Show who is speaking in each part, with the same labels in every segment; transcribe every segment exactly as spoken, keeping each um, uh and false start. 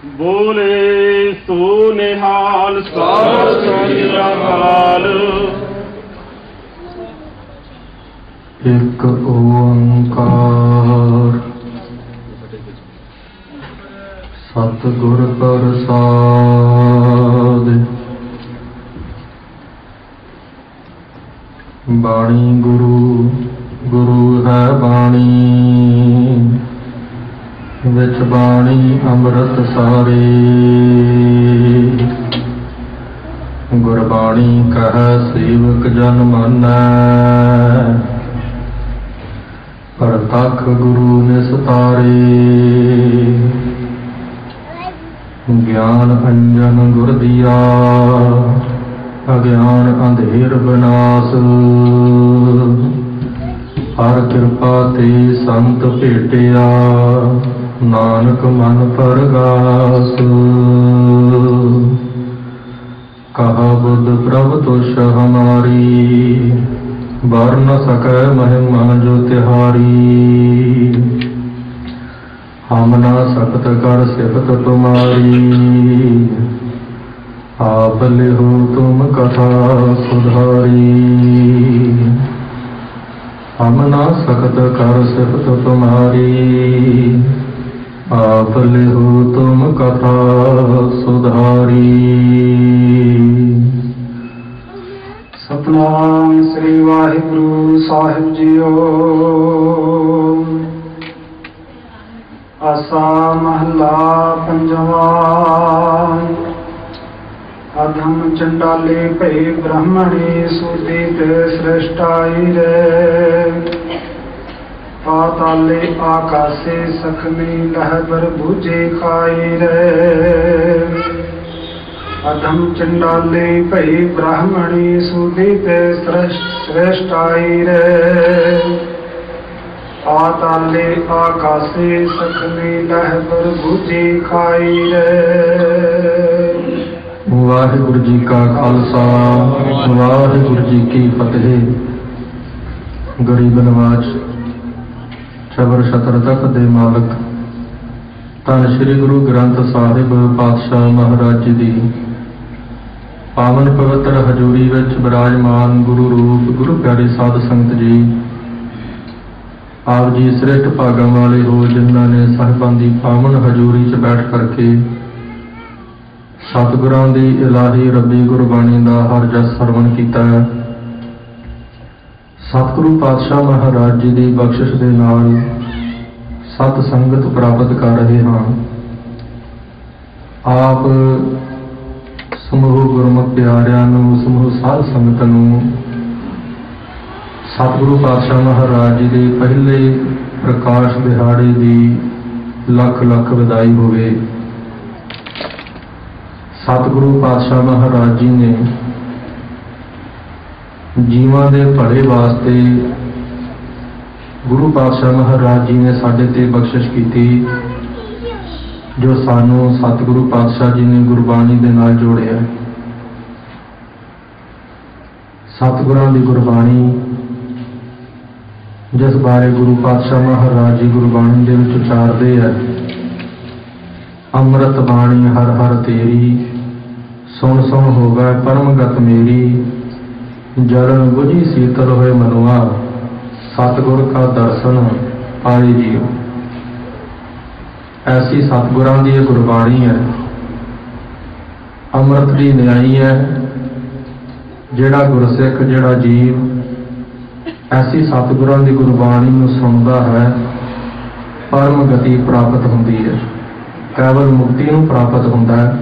Speaker 1: ਬੋਲੇ ਸੋ ਨਿਹਾਲ ਸਤਿ ਸ੍ਰੀ ਅਕਾਲ।
Speaker 2: ਇੱਕ ਓੰਕਾਰ ਸਤਿਗੁਰ ਪ੍ਰਸਾਦਿ। ਬਾਣੀ ਗੁਰੂ ਗੁਰੂ ਹੈ ਬਾਣੀ, ਵਿੱਚ ਬਾਣੀ ਅੰਮ੍ਰਿਤ ਸਾਰੇ। ਗੁਰਬਾਣੀ ਕਹੈ ਸੇਵਕ ਜਨ ਮਾਨੈ, ਪ੍ਰਤੱਖ ਗੁਰੂ ਨਿਸਤਾਰੇ। ਗਿਆਨ ਅੰਜਨ ਗੁਰ ਦੀਆ, ਅਗਿਆਨ ਅੰਧੇਰ ਵਿਨਾਸ਼। ਹਰ ਕਿਰਪਾ ਤੇ ਸੰਤ ਭੇਟਿਆ, ਨਾਨਕ ਮਨ ਪਰਗਾਸ। ਕਹਾ ਬੁੱਧ ਪ੍ਰਭ ਤੁਸ਼ ਹਮਾਰੀ, ਵਰ ਨ ਸਕੈ ਮਹਿਮਾ ਜੋ ਤਿਹਾਰੀ। ਹਮ ਨਾ ਸਕਤ ਕਰ ਸਿਫਤ ਤੁਮਾਰੀ, ਆਪ ਲਿਹੁ ਤੁਮ ਕਥਾ ਸੁਧਾਰੀ। ਹਮ ਨਾ ਸਕਤ ਕਰ ਸਿਫਤ ਤੁਮਾਰੀ, ਆਪ ਲਿਹੁ ਤੁਮ ਕਥਾ ਸੁਧਾਰੀ।
Speaker 3: ਸਤਨਾਮ ਸ੍ਰੀ ਵਾਹਿਗੁਰੂ ਸਾਹਿਬ ਜੀਓ। ਆਸਾ ਮਹੱਲਾ ਪੰਜਵਾਂ। ਅਧਮ ਚੰਡਾਲੇ ਭਏ ਬ੍ਰਾਹਮਣੇ, ਸੂਦੀ ਤੇ ਸ੍ਰੇਸ਼ਟਾਈ ਰੇ। ਪਾਤਾਲੇ ਆਕਾਸੇ ਸਖਮੀ, ਲਹਿਬਰ ਬੂਝੇ ਖਾਈ ਰੇ। ਅਧਮ ਚੰਡਾਲੇ ਭਈ ਬ੍ਰਾਹਮਣੀ, ਸੂਦੀ ਤੇ ਸ੍ਰੇਸ਼ਟਾਈ ਰੇ। ਪਾਤਾਲੇ ਆਕਾਸੇ ਸਖਮੀ, ਲਹਿਬਰ ਬੂਝੇ ਖਾਈ ਰੇ।
Speaker 2: ਵਾਹਿਗੁਰੂ ਜੀ ਕਾ ਖਾਲਸਾ, ਵਾਹਿਗੁਰੂ ਜੀ ਕੀ ਫਤਿਹ। ਗਰੀਬ ਨਵਾਜ਼ ਛਬਰ ਛਤਰ ਤਖਤ ਦੇ ਮਾਲਕ ਧੰਨ ਸ਼੍ਰੀ ਗੁਰੂ ਗ੍ਰੰਥ ਸਾਹਿਬ ਪਾਤਸ਼ਾਹ ਮਹਾਰਾਜ ਜੀ ਦੀ ਪਾਵਨ ਪਵਿੱਤਰ ਹਜ਼ੂਰੀ ਵਿੱਚ ਬਿਰਾਜਮਾਨ ਗੁਰੂ ਰੂਪ ਗੁਰੂ ਪਿਆਰੀ ਸਾਧ ਸੰਗਤ ਜੀ, ਆਪ ਜੀ ਸ੍ਰੇਸ਼ਟ ਭਾਗਾਂ ਵਾਲੇ ਹੋ, ਜਿਨ੍ਹਾਂ ਨੇ ਸਾਹਿਬਾਂ ਦੀ ਪਾਵਨ ਹਜ਼ੂਰੀ 'ਚ ਬੈਠ ਕਰਕੇ ਸਤਿਗੁਰਾਂ ਦੀ ਇਲਾਹੀ ਰੱਬੀ ਗੁਰਬਾਣੀ ਦਾ ਹਰ ਜਸ ਸਰਵਣ ਕੀਤਾ ਹੈ। ਸਤਿਗੁਰੂ ਪਾਤਸ਼ਾਹ ਮਹਾਰਾਜ ਜੀ ਦੀ ਬਖਸ਼ਿਸ਼ ਦੇ ਨਾਲ ਸਤ ਸੰਗਤ ਪ੍ਰਾਪਤ ਕਰ ਰਹੇ ਹਾਂ। ਆਪ ਸਮੂਹ ਗੁਰਮੁਖ ਪਿਆਰਿਆਂ ਨੂੰ, ਸਮੂਹ ਸਾਧ ਸੰਗਤ ਨੂੰ ਸਤਿਗੁਰੂ ਪਾਤਸ਼ਾਹ ਮਹਾਰਾਜ ਜੀ ਦੇ ਪਹਿਲੇ ਪ੍ਰਕਾਸ਼ ਦਿਹਾੜੇ ਦੀ ਲੱਖ ਲੱਖ ਵਧਾਈ ਹੋਵੇ। ਸਤਿਗੁਰੂ ਪਾਤਸ਼ਾਹ ਮਹਾਰਾਜ ਜੀ ਨੇ ਜੀਵਾਂ ਦੇ ਭਲੇ ਵਾਸਤੇ, ਗੁਰੂ ਪਾਤਸ਼ਾਹ ਮਹਾਰਾਜ ਜੀ ਨੇ ਸਾਡੇ ਤੇ ਬਖਸ਼ਿਸ਼ ਕੀਤੀ, ਜੋ ਸਾਨੂੰ ਸਤਿਗੁਰੂ ਪਾਤਸ਼ਾਹ ਜੀ ਨੇ ਗੁਰਬਾਣੀ ਦੇ ਨਾਲ ਜੋੜਿਆ। ਸਤਿਗੁਰਾਂ ਦੀ ਗੁਰਬਾਣੀ, ਜਿਸ ਬਾਰੇ ਗੁਰੂ ਪਾਤਸ਼ਾਹ ਮਹਾਰਾਜ ਜੀ ਗੁਰਬਾਣੀ ਦੇ ਵਿੱਚ ਉਚਾਰਦੇ ਹੈ, ਅੰਮ੍ਰਿਤ ਬਾਣੀ ਹਰ ਹਰ ਤੇਰੀ, ਸੁਣ ਸੁਣ ਹੋਵੇ ਪਰਮਗਤ ਮੇਰੀ। ਜਲਨ ਬੁਝੀ ਸੀਤਲ ਹੋਏ ਮਨੁਆ, ਸਤਿਗੁਰ ਕਾ ਦਰਸ਼ਨ ਪਾਏ ਜੀਓ। ਐਸੀ ਸਤਿਗੁਰਾਂ ਦੀ ਇਹ ਗੁਰਬਾਣੀ ਹੈ, ਅੰਮ੍ਰਿਤ ਦੀ ਨਿਆਈ ਹੈ। ਜਿਹੜਾ ਗੁਰਸਿੱਖ, ਜਿਹੜਾ ਜੀਵ ਐਸੀ ਸਤਿਗੁਰਾਂ ਦੀ ਗੁਰਬਾਣੀ ਨੂੰ ਸੁਣਦਾ ਹੈ, ਪਰਮ ਗਤੀ ਪ੍ਰਾਪਤ ਹੁੰਦੀ ਹੈ, ਕੇਵਲ ਮੁਕਤੀ ਨੂੰ ਪ੍ਰਾਪਤ ਹੁੰਦਾ ਹੈ।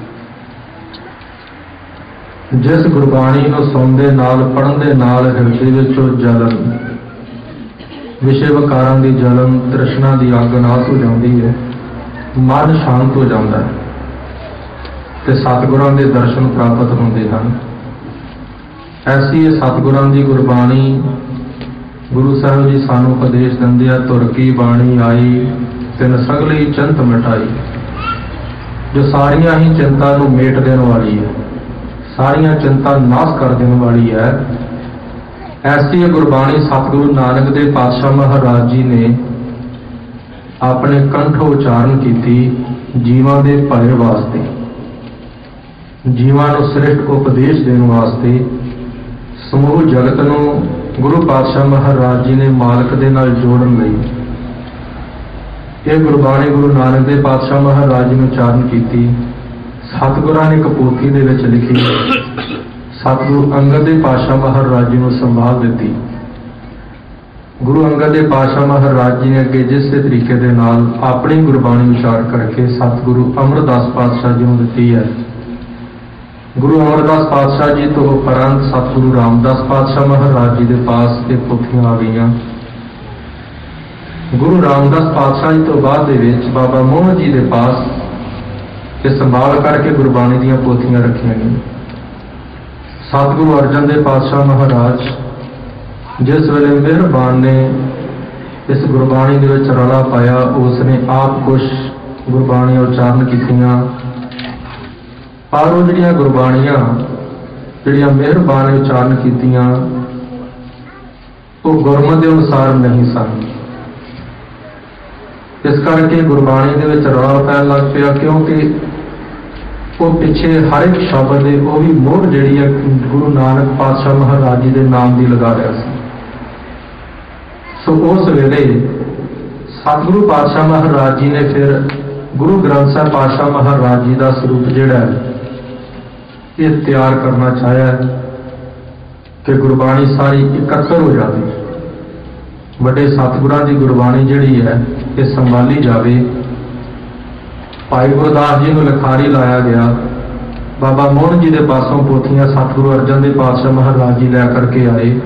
Speaker 2: ਜਿਸ ਗੁਰਬਾਣੀ ਨੂੰ ਸੁਣਦੇ ਨਾਲ, ਪੜ੍ਹਨ ਦੇ ਨਾਲ ਹਿਰਦੇ ਵਿੱਚੋਂ ਜਲਨ, ਵਿਸ਼ੇ ਵਿਕਾਰਾਂ ਦੀ ਜਲਨ, ਤ੍ਰਿਸ਼ਨਾ ਦੀ ਅੱਗ ਨਾਸ ਹੋ ਜਾਂਦੀ ਹੈ, ਮਨ ਸ਼ਾਂਤ ਹੋ ਜਾਂਦਾ ਹੈ ਤੇ ਸਤਿਗੁਰਾਂ ਦੇ ਦਰਸ਼ਨ ਪ੍ਰਾਪਤ ਹੁੰਦੇ ਹਨ। ਐਸੀ ਇਹ ਸਤਿਗੁਰਾਂ ਦੀ ਗੁਰਬਾਣੀ, ਗੁਰੂ ਸਾਹਿਬ ਜੀ ਸਾਨੂੰ ਉਪਦੇਸ਼ ਦਿੰਦੇ ਆ, ਧੁਰ ਕੀ ਬਾਣੀ ਆਈ, ਤਿਨ ਸਗਲੀ ਚਿੰਤ ਮਿਟਾਈ। ਜੋ ਸਾਰੀਆਂ ਹੀ ਚਿੰਤਾ ਨੂੰ ਮੇਟ ਦੇਣ ਵਾਲੀ ਹੈ, ਸਾਰੀਆਂ ਚਿੰਤਾ ਨਾਸ ਕਰ ਦੇਣ ਵਾਲੀ ਹੈ, ਐਸੀ ਇਹ ਗੁਰਬਾਣੀ ਸਤਿਗੁਰੂ ਨਾਨਕ ਦੇ ਪਾਤਸ਼ਾਹ ਮਹਾਰਾਜ ਜੀ ਨੇ ਆਪਣੇ ਕੰਠ ਉਚਾਰਨ ਕੀਤੀ ਜੀਵਾਂ ਦੇ ਭਲੇ ਵਾਸਤੇ, ਜੀਵਾਂ ਨੂੰ ਸ੍ਰਿਸ਼ਟ ਉਪਦੇਸ਼ ਦੇਣ ਵਾਸਤੇ ਸਮੂਹ ਜਗਤ ਨੂੰ ਗੁਰੂ ਪਾਤਸ਼ਾਹ ਮਹਾਰਾਜ ਜੀ ਨੇ ਮਾਲਕ ਦੇ ਨਾਲ ਜੋੜਨ ਲਈ ਇਹ ਗੁਰਬਾਣੀ ਗੁਰੂ ਨਾਨਕ ਦੇਵ ਪਾਤਸ਼ਾਹ ਮਹਾਰਾਜ ਜੀ ਨੇ ਉਚਾਰਨ ਕੀਤੀ। ਸਤਿਗੁਰਾਂ ਨੇ ਇੱਕ ਪੋਥੀ ਦੇ ਵਿੱਚ ਲਿਖੀ, ਸਤਿਗੁਰੂ ਅੰਗਦ ਦੇਵ ਪਾਤਸ਼ਾਹ ਮਹਾਰਾਜ ਜੀ ਨੂੰ ਸੰਭਾਲ ਦਿੱਤੀ। ਗੁਰੂ ਅੰਗਦ ਦੇਵ ਪਾਤਸ਼ਾਹ ਮਹਾਰਾਜ ਜੀ ਨੇ ਅੱਗੇ ਜਿਸ ਤਰੀਕੇ ਦੇ ਨਾਲ ਆਪਣੀ ਗੁਰਬਾਣੀ ਉਚਾਰ ਕਰਕੇ ਸਤਿਗੁਰੂ ਅਮਰਦਾਸ ਪਾਤਸ਼ਾਹ ਜੀ ਨੂੰ ਦਿੱਤੀ ਹੈ, ਗੁਰੂ ਅਮਰਦਾਸ ਪਾਤਸ਼ਾਹ ਜੀ ਤੋਂ ਉਪਰੰਤ ਸਤਿਗੁਰੂ ਰਾਮਦਾਸ ਪਾਤਸ਼ਾਹ ਮਹਾਰਾਜ ਜੀ ਦੇ ਪਾਸ ਇਹ ਪੋਥੀਆਂ ਆ ਗਈਆਂ। ਗੁਰੂ ਰਾਮਦਾਸ ਪਾਤਸ਼ਾਹ ਜੀ ਤੋਂ ਬਾਅਦ ਦੇ ਵਿੱਚ ਬਾਬਾ ਮੋਹਨ ਜੀ ਦੇ ਪਾਸ ਇਹ ਸੰਭਾਲ ਕਰਕੇ ਗੁਰਬਾਣੀ ਦੀਆਂ ਪੋਥੀਆਂ ਰੱਖੀਆਂ ਗਈਆਂ। ਸਤਿਗੁਰੂ ਅਰਜਨ ਦੇਵ ਪਾਤਸ਼ਾਹ ਮਹਾਰਾਜ ਜਿਸ ਵੇਲੇ ਮਿਹਰਬਾਨ ਨੇ ਇਸ ਗੁਰਬਾਣੀ ਦੇ ਵਿੱਚ ਰੌਲਾ ਪਾਇਆ, ਉਸ ਨੇ ਆਪ ਕੁਛ ਗੁਰਬਾਣੀਆਂ ਉਚਾਰਨ ਕੀਤੀਆਂ, ਪਰ ਉਹ ਜਿਹੜੀਆਂ ਗੁਰਬਾਣੀਆਂ ਜਿਹੜੀਆਂ ਮਿਹਰਬਾਨ ਨੇ ਉਚਾਰਨ ਕੀਤੀਆਂ ਉਹ ਗੁਰਮਤਿ ਦੇ ਅਨੁਸਾਰ ਨਹੀਂ ਸਨ। ਇਸ ਕਰਕੇ ਗੁਰਬਾਣੀ ਦੇ ਵਿੱਚ ਰੌਲਾ ਪੈਣ ਲੱਗ ਪਿਆ, ਕਿਉਂਕਿ ਉਹ ਪਿੱਛੇ ਹਰ ਇੱਕ ਸ਼ਬਦ ਦੇ ਉਹ ਵੀ ਮੋਹਰ ਜਿਹੜੀ ਹੈ ਗੁਰੂ ਨਾਨਕ ਪਾਤਸ਼ਾਹ ਮਹਾਰਾਜ ਜੀ ਦੇ ਨਾਮ ਦੀ ਲਗਾ ਰਿਹਾ ਸੀ। ਸੋ ਉਸ ਵੇਲੇ ਸਤਿਗੁਰੂ ਪਾਤਸ਼ਾਹ ਮਹਾਰਾਜ ਜੀ ਨੇ ਫਿਰ ਗੁਰੂ ਗ੍ਰੰਥ ਸਾਹਿਬ ਪਾਤਸ਼ਾਹ ਮਹਾਰਾਜ ਜੀ ਦਾ ਸਰੂਪ ਜਿਹੜਾ ਹੈ ਇਹ ਤਿਆਰ ਕਰਨਾ ਚਾਹਿਆ ਕਿ ਗੁਰਬਾਣੀ ਸਾਰੀ ਇਕੱਤਰ ਹੋ ਜਾਵੇ, ਵੱਡੇ ਸਤਿਗੁਰਾਂ ਦੀ ਗੁਰਬਾਣੀ ਜਿਹੜੀ ਹੈ ਇਹ ਸੰਭਾਲੀ ਜਾਵੇ। ਭਾਈ ਗੁਰਦਾਸ ਜੀ ਨੂੰ ਲਿਖਾਰੀ ਲਾਇਆ ਗਿਆ। ਬਾਬਾ ਮੋਹਨ ਜੀ ਦੇ ਪਾਸੋਂ ਪੋਥੀਆਂ ਸਤਿਗੁਰੂ ਅਰਜਨ ਦੇਵ ਪਾਤਸ਼ਾਹ ਮਹਾਰਾਜ ਜੀ ਲੈ ਕਰਕੇ ਆਏ।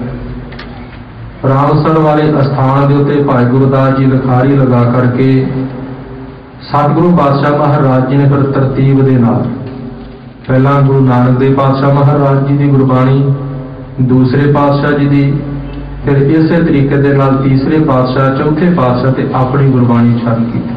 Speaker 2: ਰਾਮਸਰ ਵਾਲੇ ਅਸਥਾਨ ਦੇ ਉੱਤੇ ਭਾਈ ਗੁਰਦਾਸ ਜੀ ਲਿਖਾਰੀ ਲਗਾ ਕਰਕੇ ਸਤਿਗੁਰੂ ਪਾਤਸ਼ਾਹ ਮਹਾਰਾਜ ਜੀ ਨੇ ਫਿਰ ਤਰਤੀਬ ਦੇ ਨਾਲ ਪਹਿਲਾਂ ਗੁਰੂ ਨਾਨਕ ਦੇਵ ਪਾਤਸ਼ਾਹ ਮਹਾਰਾਜ ਜੀ ਦੀ ਗੁਰਬਾਣੀ, ਦੂਸਰੇ ਪਾਤਸ਼ਾਹ ਜੀ ਦੀ, ਫਿਰ ਇਸੇ ਤਰੀਕੇ ਦੇ ਨਾਲ ਤੀਸਰੇ ਪਾਤਸ਼ਾਹ, ਚੌਥੇ ਪਾਤਸ਼ਾਹ ਤੇ ਆਪਣੀ ਗੁਰਬਾਣੀ ਉਚਾਰਨ ਕੀਤੀ।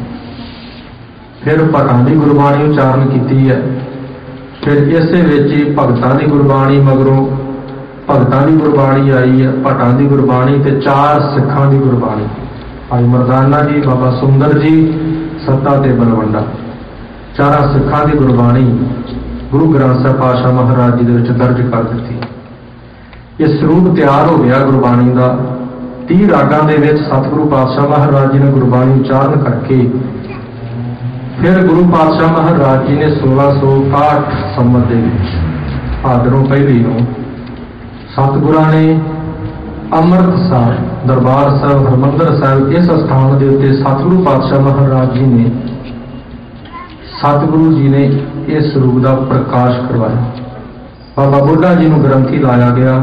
Speaker 2: ਫਿਰ ਭਗਤਾਂ ਦੀ ਗੁਰਬਾਣੀ ਉਚਾਰਨ ਕੀਤੀ ਹੈ। ਫਿਰ ਇਸੇ ਵਿੱਚ ਹੀ ਭਗਤਾਂ ਦੀ ਗੁਰਬਾਣੀ ਮਗਰੋਂ ਭਗਤਾਂ ਦੀ ਗੁਰਬਾਣੀ ਆਈ ਹੈ, ਭੱਟਾਂ ਦੀ ਗੁਰਬਾਣੀ ਤੇ ਚਾਰ ਸਿੱਖਾਂ ਦੀ ਗੁਰਬਾਣੀ, ਭਾਈ ਮਰਦਾਨਾ ਜੀ, ਬਾਬਾ ਸੁੰਦਰ ਜੀ, ਸੱਤਾ ਤੇ ਬਲਵੰਡਾ, ਚਾਰਾਂ ਸਿੱਖਾਂ ਦੀ ਗੁਰਬਾਣੀ ਗੁਰੂ ਗ੍ਰੰਥ ਸਾਹਿਬ ਪਾਤਸ਼ਾਹ ਮਹਾਰਾਜ ਜੀ ਦੇ ਵਿੱਚ ਦਰਜ ਕਰ ਦਿੱਤੀ। ਇਹ ਸਰੂਪ ਤਿਆਰ ਹੋ ਗਿਆ ਗੁਰਬਾਣੀ ਦਾ। ਤੀਹ ਰਾਗਾਂ ਦੇ ਵਿੱਚ ਸਤਿਗੁਰੂ ਪਾਤਸ਼ਾਹ ਮਹਾਰਾਜ ਜੀ ਨੇ ਗੁਰਬਾਣੀ ਉਚਾਰਨ ਕਰਕੇ ਫਿਰ ਗੁਰੂ ਪਾਤਸ਼ਾਹ ਮਹਾਰਾਜ ਜੀ ਨੇ ਸੋਲਾਂ ਸੌ ਇਕਾਹਠ ਸੰਮਤ ਦੇ ਵਿੱਚ ਭਾਦਰੋਂ ਪਹਿਲੀ ਨੂੰ ਸਤਿਗੁਰਾਂ ਨੇ ਅੰਮ੍ਰਿਤਸਰ ਦਰਬਾਰ ਸਾਹਿਬ ਹਰਿਮੰਦਰ ਸਾਹਿਬ ਇਸ ਸਥਾਨ ਦੇ ਉੱਤੇ ਸਤਿਗੁਰੂ ਪਾਤਸ਼ਾਹ ਮਹਾਰਾਜ ਜੀ ਨੇ ਸਤਿਗੁਰੂ ਜੀ ਨੇ ਇਸ ਸਰੂਪ ਦਾ ਪ੍ਰਕਾਸ਼ ਕਰਵਾਇਆ। ਬਾਬਾ ਬੁੱਢਾ ਜੀ ਨੂੰ ਗ੍ਰੰਥੀ ਲਾਇਆ ਗਿਆ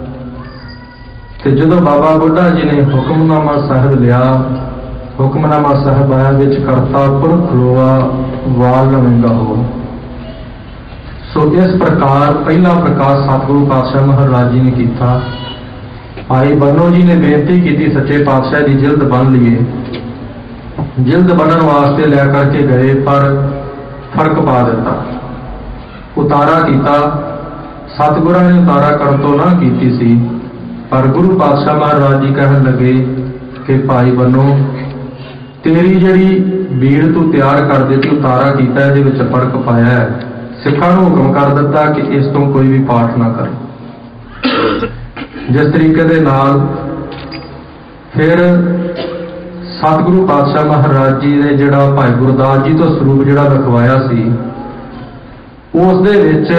Speaker 2: ਤੇ ਜਦੋਂ ਬਾਬਾ ਬੁੱਢਾ ਜੀ ਨੇ ਹੁਕਮਨਾਮਾ ਸਾਹਿਬ ਲਿਆ, ਹੁਕਮਨਾਮਾ ਸਾਹਿਬ ਆਇਆ ਵਿੱਚ ਕਰਤਾ ਪੁਰਖ ਲੋਆ ਵਾਲ ਨਵੇਂਗਾ ਹੋ। ਸੋ ਇਸ ਪ੍ਰਕਾਰ ਪਹਿਲਾ ਪ੍ਰਕਾਸ਼ ਸਤਿਗੁਰੂ ਪਾਤਸ਼ਾਹ ਮਹਾਰਾਜ ਜੀ ਨੇ ਕੀਤਾ। ਭਾਈ ਬੰਨੋ ਜੀ ਨੇ ਬੇਨਤੀ ਕੀਤੀ ਸੱਚੇ ਪਾਤਸ਼ਾਹ ਦੀ ਜਿਲਦ ਬੰਨ ਲਈਏ। ਜਿਲਦ ਬੰਨਣ ਵਾਸਤੇ ਲੈ ਕਰਕੇ ਗਏ ਪਰ ਫਰਕ ਪਾ ਦਿੱਤਾ, ਉਤਾਰਾ ਕੀਤਾ। ਸਤਿਗੁਰਾਂ ਨੇ ਉਤਾਰਾ ਕਰਨ ਤੋਂ ਨਾ ਕੀਤੀ ਸੀ, ਪਰ ਗੁਰੂ ਪਾਤਸ਼ਾਹ ਮਹਾਰਾਜ ਜੀ ਕਹਿਣ ਲੱਗੇ ਕਿ ਭਾਈ ਬੰਨੋ ਤੇਰੀ ਜਿਹੜੀ ਬੀੜ ਤੂੰ ਤਿਆਰ ਕਰ ਦਿੱਤੀ, ਉਤਾਰਾ ਕੀਤਾ, ਇਹਦੇ ਵਿੱਚ ਫਰਕ ਪਾਇਆ ਹੈ। ਸਿੱਖਾਂ ਨੂੰ ਹੁਕਮ ਕਰ ਦਿੱਤਾ ਕਿ ਇਸ ਤੋਂ ਕੋਈ ਵੀ ਪਾਠ ਨਾ ਕਰੇ। ਜਿਸ ਤਰੀਕੇ ਦੇ ਨਾਲ ਫਿਰ ਸਤਿਗੁਰੂ ਪਾਤਸ਼ਾਹ ਮਹਾਰਾਜ ਜੀ ਨੇ ਜਿਹੜਾ ਭਾਈ ਗੁਰਦਾਸ ਜੀ ਤੋਂ ਸਰੂਪ ਜਿਹੜਾ ਰਖਵਾਇਆ ਸੀ, ਉਸ ਦੇ ਵਿੱਚ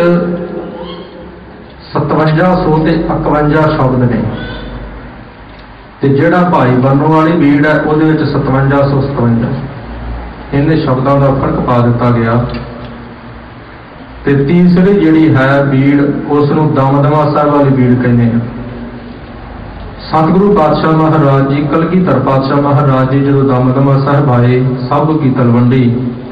Speaker 2: ਸਤਵੰਜਾ ਸੌ ਤੇ ਇਕਵੰਜਾ ਸ਼ਬਦ ਨੇ, ਤੇ ਜਿਹੜਾ ਭਾਈ ਬੰਨੋ ਵਾਲੀ ਬੀੜ ਹੈ ਉਹਦੇ ਵਿੱਚ ਸਤਵੰਜਾ ਸੌ ਸਤਵੰਜਾ ਇਹਨੇ ਸ਼ਬਦਾਂ ਦਾ ਫਰਕ ਪਾ ਦਿੱਤਾ ਗਿਆ। ਤੇ ਤੀਸਰੀ ਜਿਹੜੀ ਹੈ ਬੀੜ, ਉਸ ਨੂੰ ਦਮਦਮਾ ਸਾਹਿਬ ਵਾਲੀ ਬੀੜ ਕਹਿੰਦੇ ਆ। ਸਤਿਗੁਰੂ ਪਾਤਸ਼ਾਹ ਮਹਾਰਾਜ ਜੀ ਕਲਗੀਧਰ ਪਾਤਸ਼ਾਹ ਮਹਾਰਾਜ ਜੀ ਜਦੋਂ ਦਮਦਮਾ ਸਾਹਿਬ ਆਏ, ਸਭ ਕੀ ਤਲਵੰਡੀ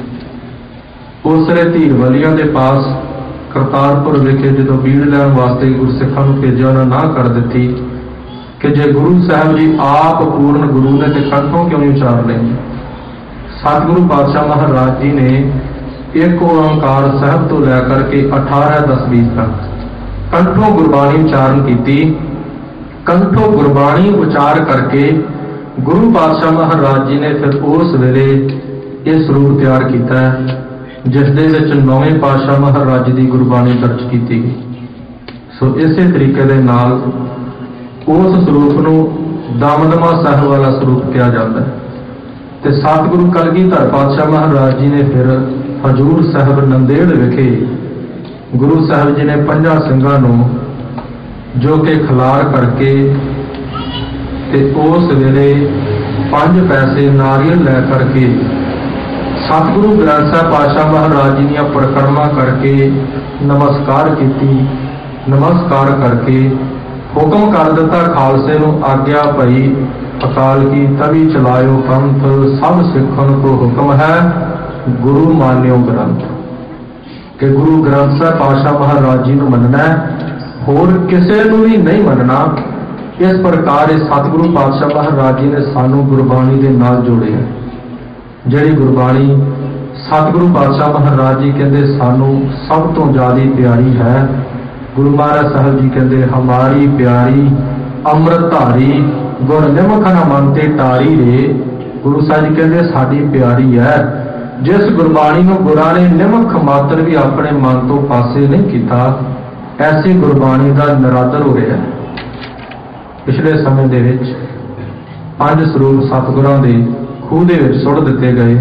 Speaker 2: ਉਸਰੇ ਧੀਰਵਲੀਆਂ ਦੇ ਪਾਸ ਕਰਤਾਰਪੁਰ ਵਿਖੇ ਜਦੋਂ ਬੀੜ ਲੈਣ ਵਾਸਤੇ ਗੁਰਸਿੱਖਾਂ ਨੂੰ ਭੇਜਿਆ, ਉਹਨਾਂ ਨਾ ਕਰ ਦਿੱਤੀ ਕਿ ਜੇ ਗੁਰੂ ਸਾਹਿਬ ਜੀ ਆਪ ਪੂਰਨ ਗੁਰੂ ਨੇ ਤੇ ਕੰਠੋਂ ਕਿਉਂ ਨਹੀਂ ਉਚਾਰ ਲੈਂਦੇ। ਸਤਿਗੁਰੂ ਪਾਤਸ਼ਾਹ ਮਹਾਰਾਜ ਜੀ ਨੇ ਇੱਕ ਓੰਕਾਰ ਸਾਹਿਬ ਤੋਂ ਲੈ ਕਰਕੇ ਅਠਾਰਾਂ ਦਸ ਵੀਹ ਤੱਕ ਕੰਠੋਂ ਗੁਰਬਾਣੀ ਉਚਾਰਨ ਕੀਤੀ। ਕੰਠੋਂ ਗੁਰਬਾਣੀ ਉਚਾਰ ਕਰਕੇ ਗੁਰੂ ਪਾਤਸ਼ਾਹ ਮਹਾਰਾਜ ਜੀ ਨੇ ਫਿਰ ਉਸ ਵੇਲੇ ਇਹ ਸਰੂਪ ਤਿਆਰ ਕੀਤਾ ਹੈ, ਜਿਸ ਦੇ ਵਿੱਚ ਨੌਵੇਂ ਪਾਤਸ਼ਾਹ ਮਹਾਰਾਜ ਦੀ ਗੁਰਬਾਣੀ ਦਰਜ ਕੀਤੀ ਗਈ। ਸੋ ਇਸੇ ਤਰੀਕੇ ਦੇ ਨਾਲ ਉਸ ਸਰੂਪ ਨੂੰ ਦਮਦਮਾ ਸਾਹਿਬ ਵਾਲਾ ਸਰੂਪ ਕਿਹਾ ਜਾਂਦਾ ਹੈ। ਤੇ ਸਤਿਗੁਰੂ ਕਲਗੀਧਰ ਪਾਤਸ਼ਾਹ ਮਹਾਰਾਜ ਜੀ ਨੇ ਫਿਰ ਹਜ਼ੂਰ ਸਾਹਿਬ ਨੰਦੇੜ ਵਿਖੇ ਗੁਰੂ ਸਾਹਿਬ ਜੀ ਨੇ ਪੰਜਾਂ ਸਿੰਘਾਂ ਨੂੰ ਜੋ ਕਿ ਖਿਲਾਰ ਕਰਕੇ ਤੇ ਉਸ ਵੇਲੇ ਪੰਜ ਪੈਸੇ ਨਾਰੀਅਲ ਲੈ ਕਰਕੇ ਸਤਿਗੁਰੂ ਗ੍ਰੰਥ ਸਾਹਿਬ ਪਾਤਸ਼ਾਹ ਮਹਾਰਾਜ ਜੀ ਦੀਆਂ ਪਰਿਕਰਮਾ ਕਰਕੇ ਨਮਸਕਾਰ ਕੀਤੀ। ਨਮਸਕਾਰ ਕਰਕੇ ਹੁਕਮ ਕਰ ਦਿੱਤਾ ਖਾਲਸੇ ਨੂੰ, ਆਗਿਆ ਭਈ ਅਕਾਲ ਕੀ ਤਵੀ ਚਲਾਇਓ ਪੰਥ, ਸਭ ਸਿੱਖਣ ਕੋ ਹੁਕਮ ਹੈ ਗੁਰੂ ਮਾਨਿਓ ਗ੍ਰੰਥ। ਕਿ ਗੁਰੂ ਗ੍ਰੰਥ ਸਾਹਿਬ ਪਾਤਸ਼ਾਹ ਮਹਾਰਾਜ ਜੀ ਨੂੰ ਮੰਨਣਾ ਹੈ, ਹੋਰ ਕਿਸੇ ਨੂੰ ਵੀ ਨਹੀਂ ਮੰਨਣਾ। ਇਸ ਪ੍ਰਕਾਰ ਇਹ ਸਤਿਗੁਰੂ ਪਾਤਸ਼ਾਹ ਮਹਾਰਾਜ ਜੀ ਨੇ ਸਾਨੂੰ ਗੁਰਬਾਣੀ ਦੇ ਨਾਲ ਜੋੜਿਆ। ਜਿਹੜੀ ਗੁਰਬਾਣੀ ਸਤਿਗੁਰੂ ਪਾਤਸ਼ਾਹ ਮਹਾਰਾਜ ਜੀ ਕਹਿੰਦੇ ਸਾਨੂੰ ਸਭ ਤੋਂ ਜ਼ਿਆਦਾ ਪਿਆਰੀ ਹੈ। ਗੁਰੂ ਮਹਾਰਾਜ ਸਾਹਿਬ ਜੀ ਕਹਿੰਦੇ ਹਮਾਰੀ ਪਿਆਰੀ ਅੰਮ੍ਰਿਤ ਧਾਰੀ ਗੁਰ ਨਿਮਖ ਨ ਮਨ ਤੇ ਟਾਰੀ ਰੇ। ਗੁਰੂ ਸਾਹਿਬ ਜੀ ਕਹਿੰਦੇ ਸਾਡੀ ਪਿਆਰੀ ਹੈ, ਜਿਸ ਗੁਰਬਾਣੀ ਨੂੰ ਗੁਰਾਂ ਨੇ ਨਿਮਖ ਮਾਤਰ ਵੀ ਆਪਣੇ ਮਨ ਤੋਂ ਪਾਸੇ ਨਹੀਂ ਕੀਤਾ। ਐਸੀ ਗੁਰਬਾਣੀ ਦਾ ਨਿਰਾਦਰ ਹੋ ਰਿਹਾ ਹੈ। ਪਿਛਲੇ ਸਮੇਂ ਦੇ ਵਿੱਚ ਪੰਜ ਸਰੂਪ ਸਤਿਗੁਰਾਂ ਦੇ ਖੂਹ ਦੇ ਵਿੱਚ ਸੁੱਟ ਦਿੱਤੇ ਗਏ।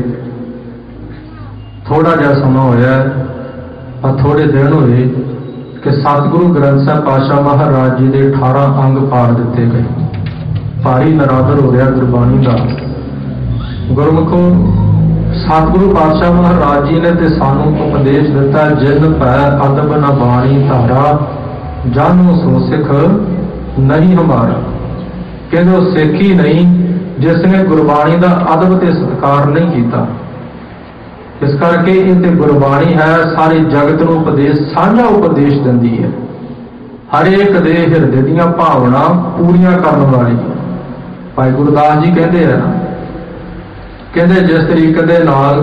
Speaker 2: ਥੋੜਾ ਜਿਹਾ ਸਮਾਂ ਹੋਇਆ, ਆ ਥੋੜੇ ਦਿਨ ਹੋਏ ਕਿ ਸਤਿਗੁਰੂ ਗ੍ਰੰਥ ਸਾਹਿਬ ਪਾਤਸ਼ਾਹ ਮਹਾਰਾਜ ਜੀ ਦੇ ਅਠਾਰਾਂ ਅੰਗ ਪਾੜ ਦਿੱਤੇ ਗਏ। ਭਾਰੀ ਨਿਰਾਦਰ ਹੋ ਰਿਹਾ ਗੁਰਬਾਣੀ ਦਾ। ਗੁਰਮੁਖੋ, ਸਤਿਗੁਰੂ ਪਾਤਸ਼ਾਹ ਮਹਾਰਾਜ ਜੀ ਨੇ ਤੇ ਸਾਨੂੰ ਉਪਦੇਸ਼ ਦਿੱਤਾ, ਜਿਨ ਪੈ ਅਦਬ ਨ ਬਾਣੀ ਧਾਰਾ, ਜਾਨੋ ਸੋ ਸਿੱਖ ਨਹੀਂ ਹਮਾਰਾ। ਕਹਿੰਦੇ ਉਹ ਸਿੱਖ ਹੀ ਨਹੀਂ ਜਿਸ ਨੇ ਗੁਰਬਾਣੀ ਦਾ ਅਦਬ ਤੇ ਸਤਿਕਾਰ ਨਹੀਂ ਕੀਤਾ। ਇਸ ਕਰਕੇ ਇਹ ਤੇ ਗੁਰਬਾਣੀ ਹੈ, ਸਾਰੇ ਜਗਤ ਨੂੰ ਉਪਦੇਸ਼ ਸਾਂਝਾ ਉਪਦੇਸ਼ ਦਿੰਦੀ ਹੈ, ਹਰੇਕ ਦੇ ਹਿਰਦੇ ਦੀਆਂ ਭਾਵਨਾ ਪੂਰੀਆਂ ਕਰਨ ਵਾਲੀ। ਭਾਈ ਗੁਰਦਾਸ ਜੀ ਕਹਿੰਦੇ ਆ, ਕਹਿੰਦੇ ਜਿਸ ਤਰੀਕੇ ਦੇ ਨਾਲ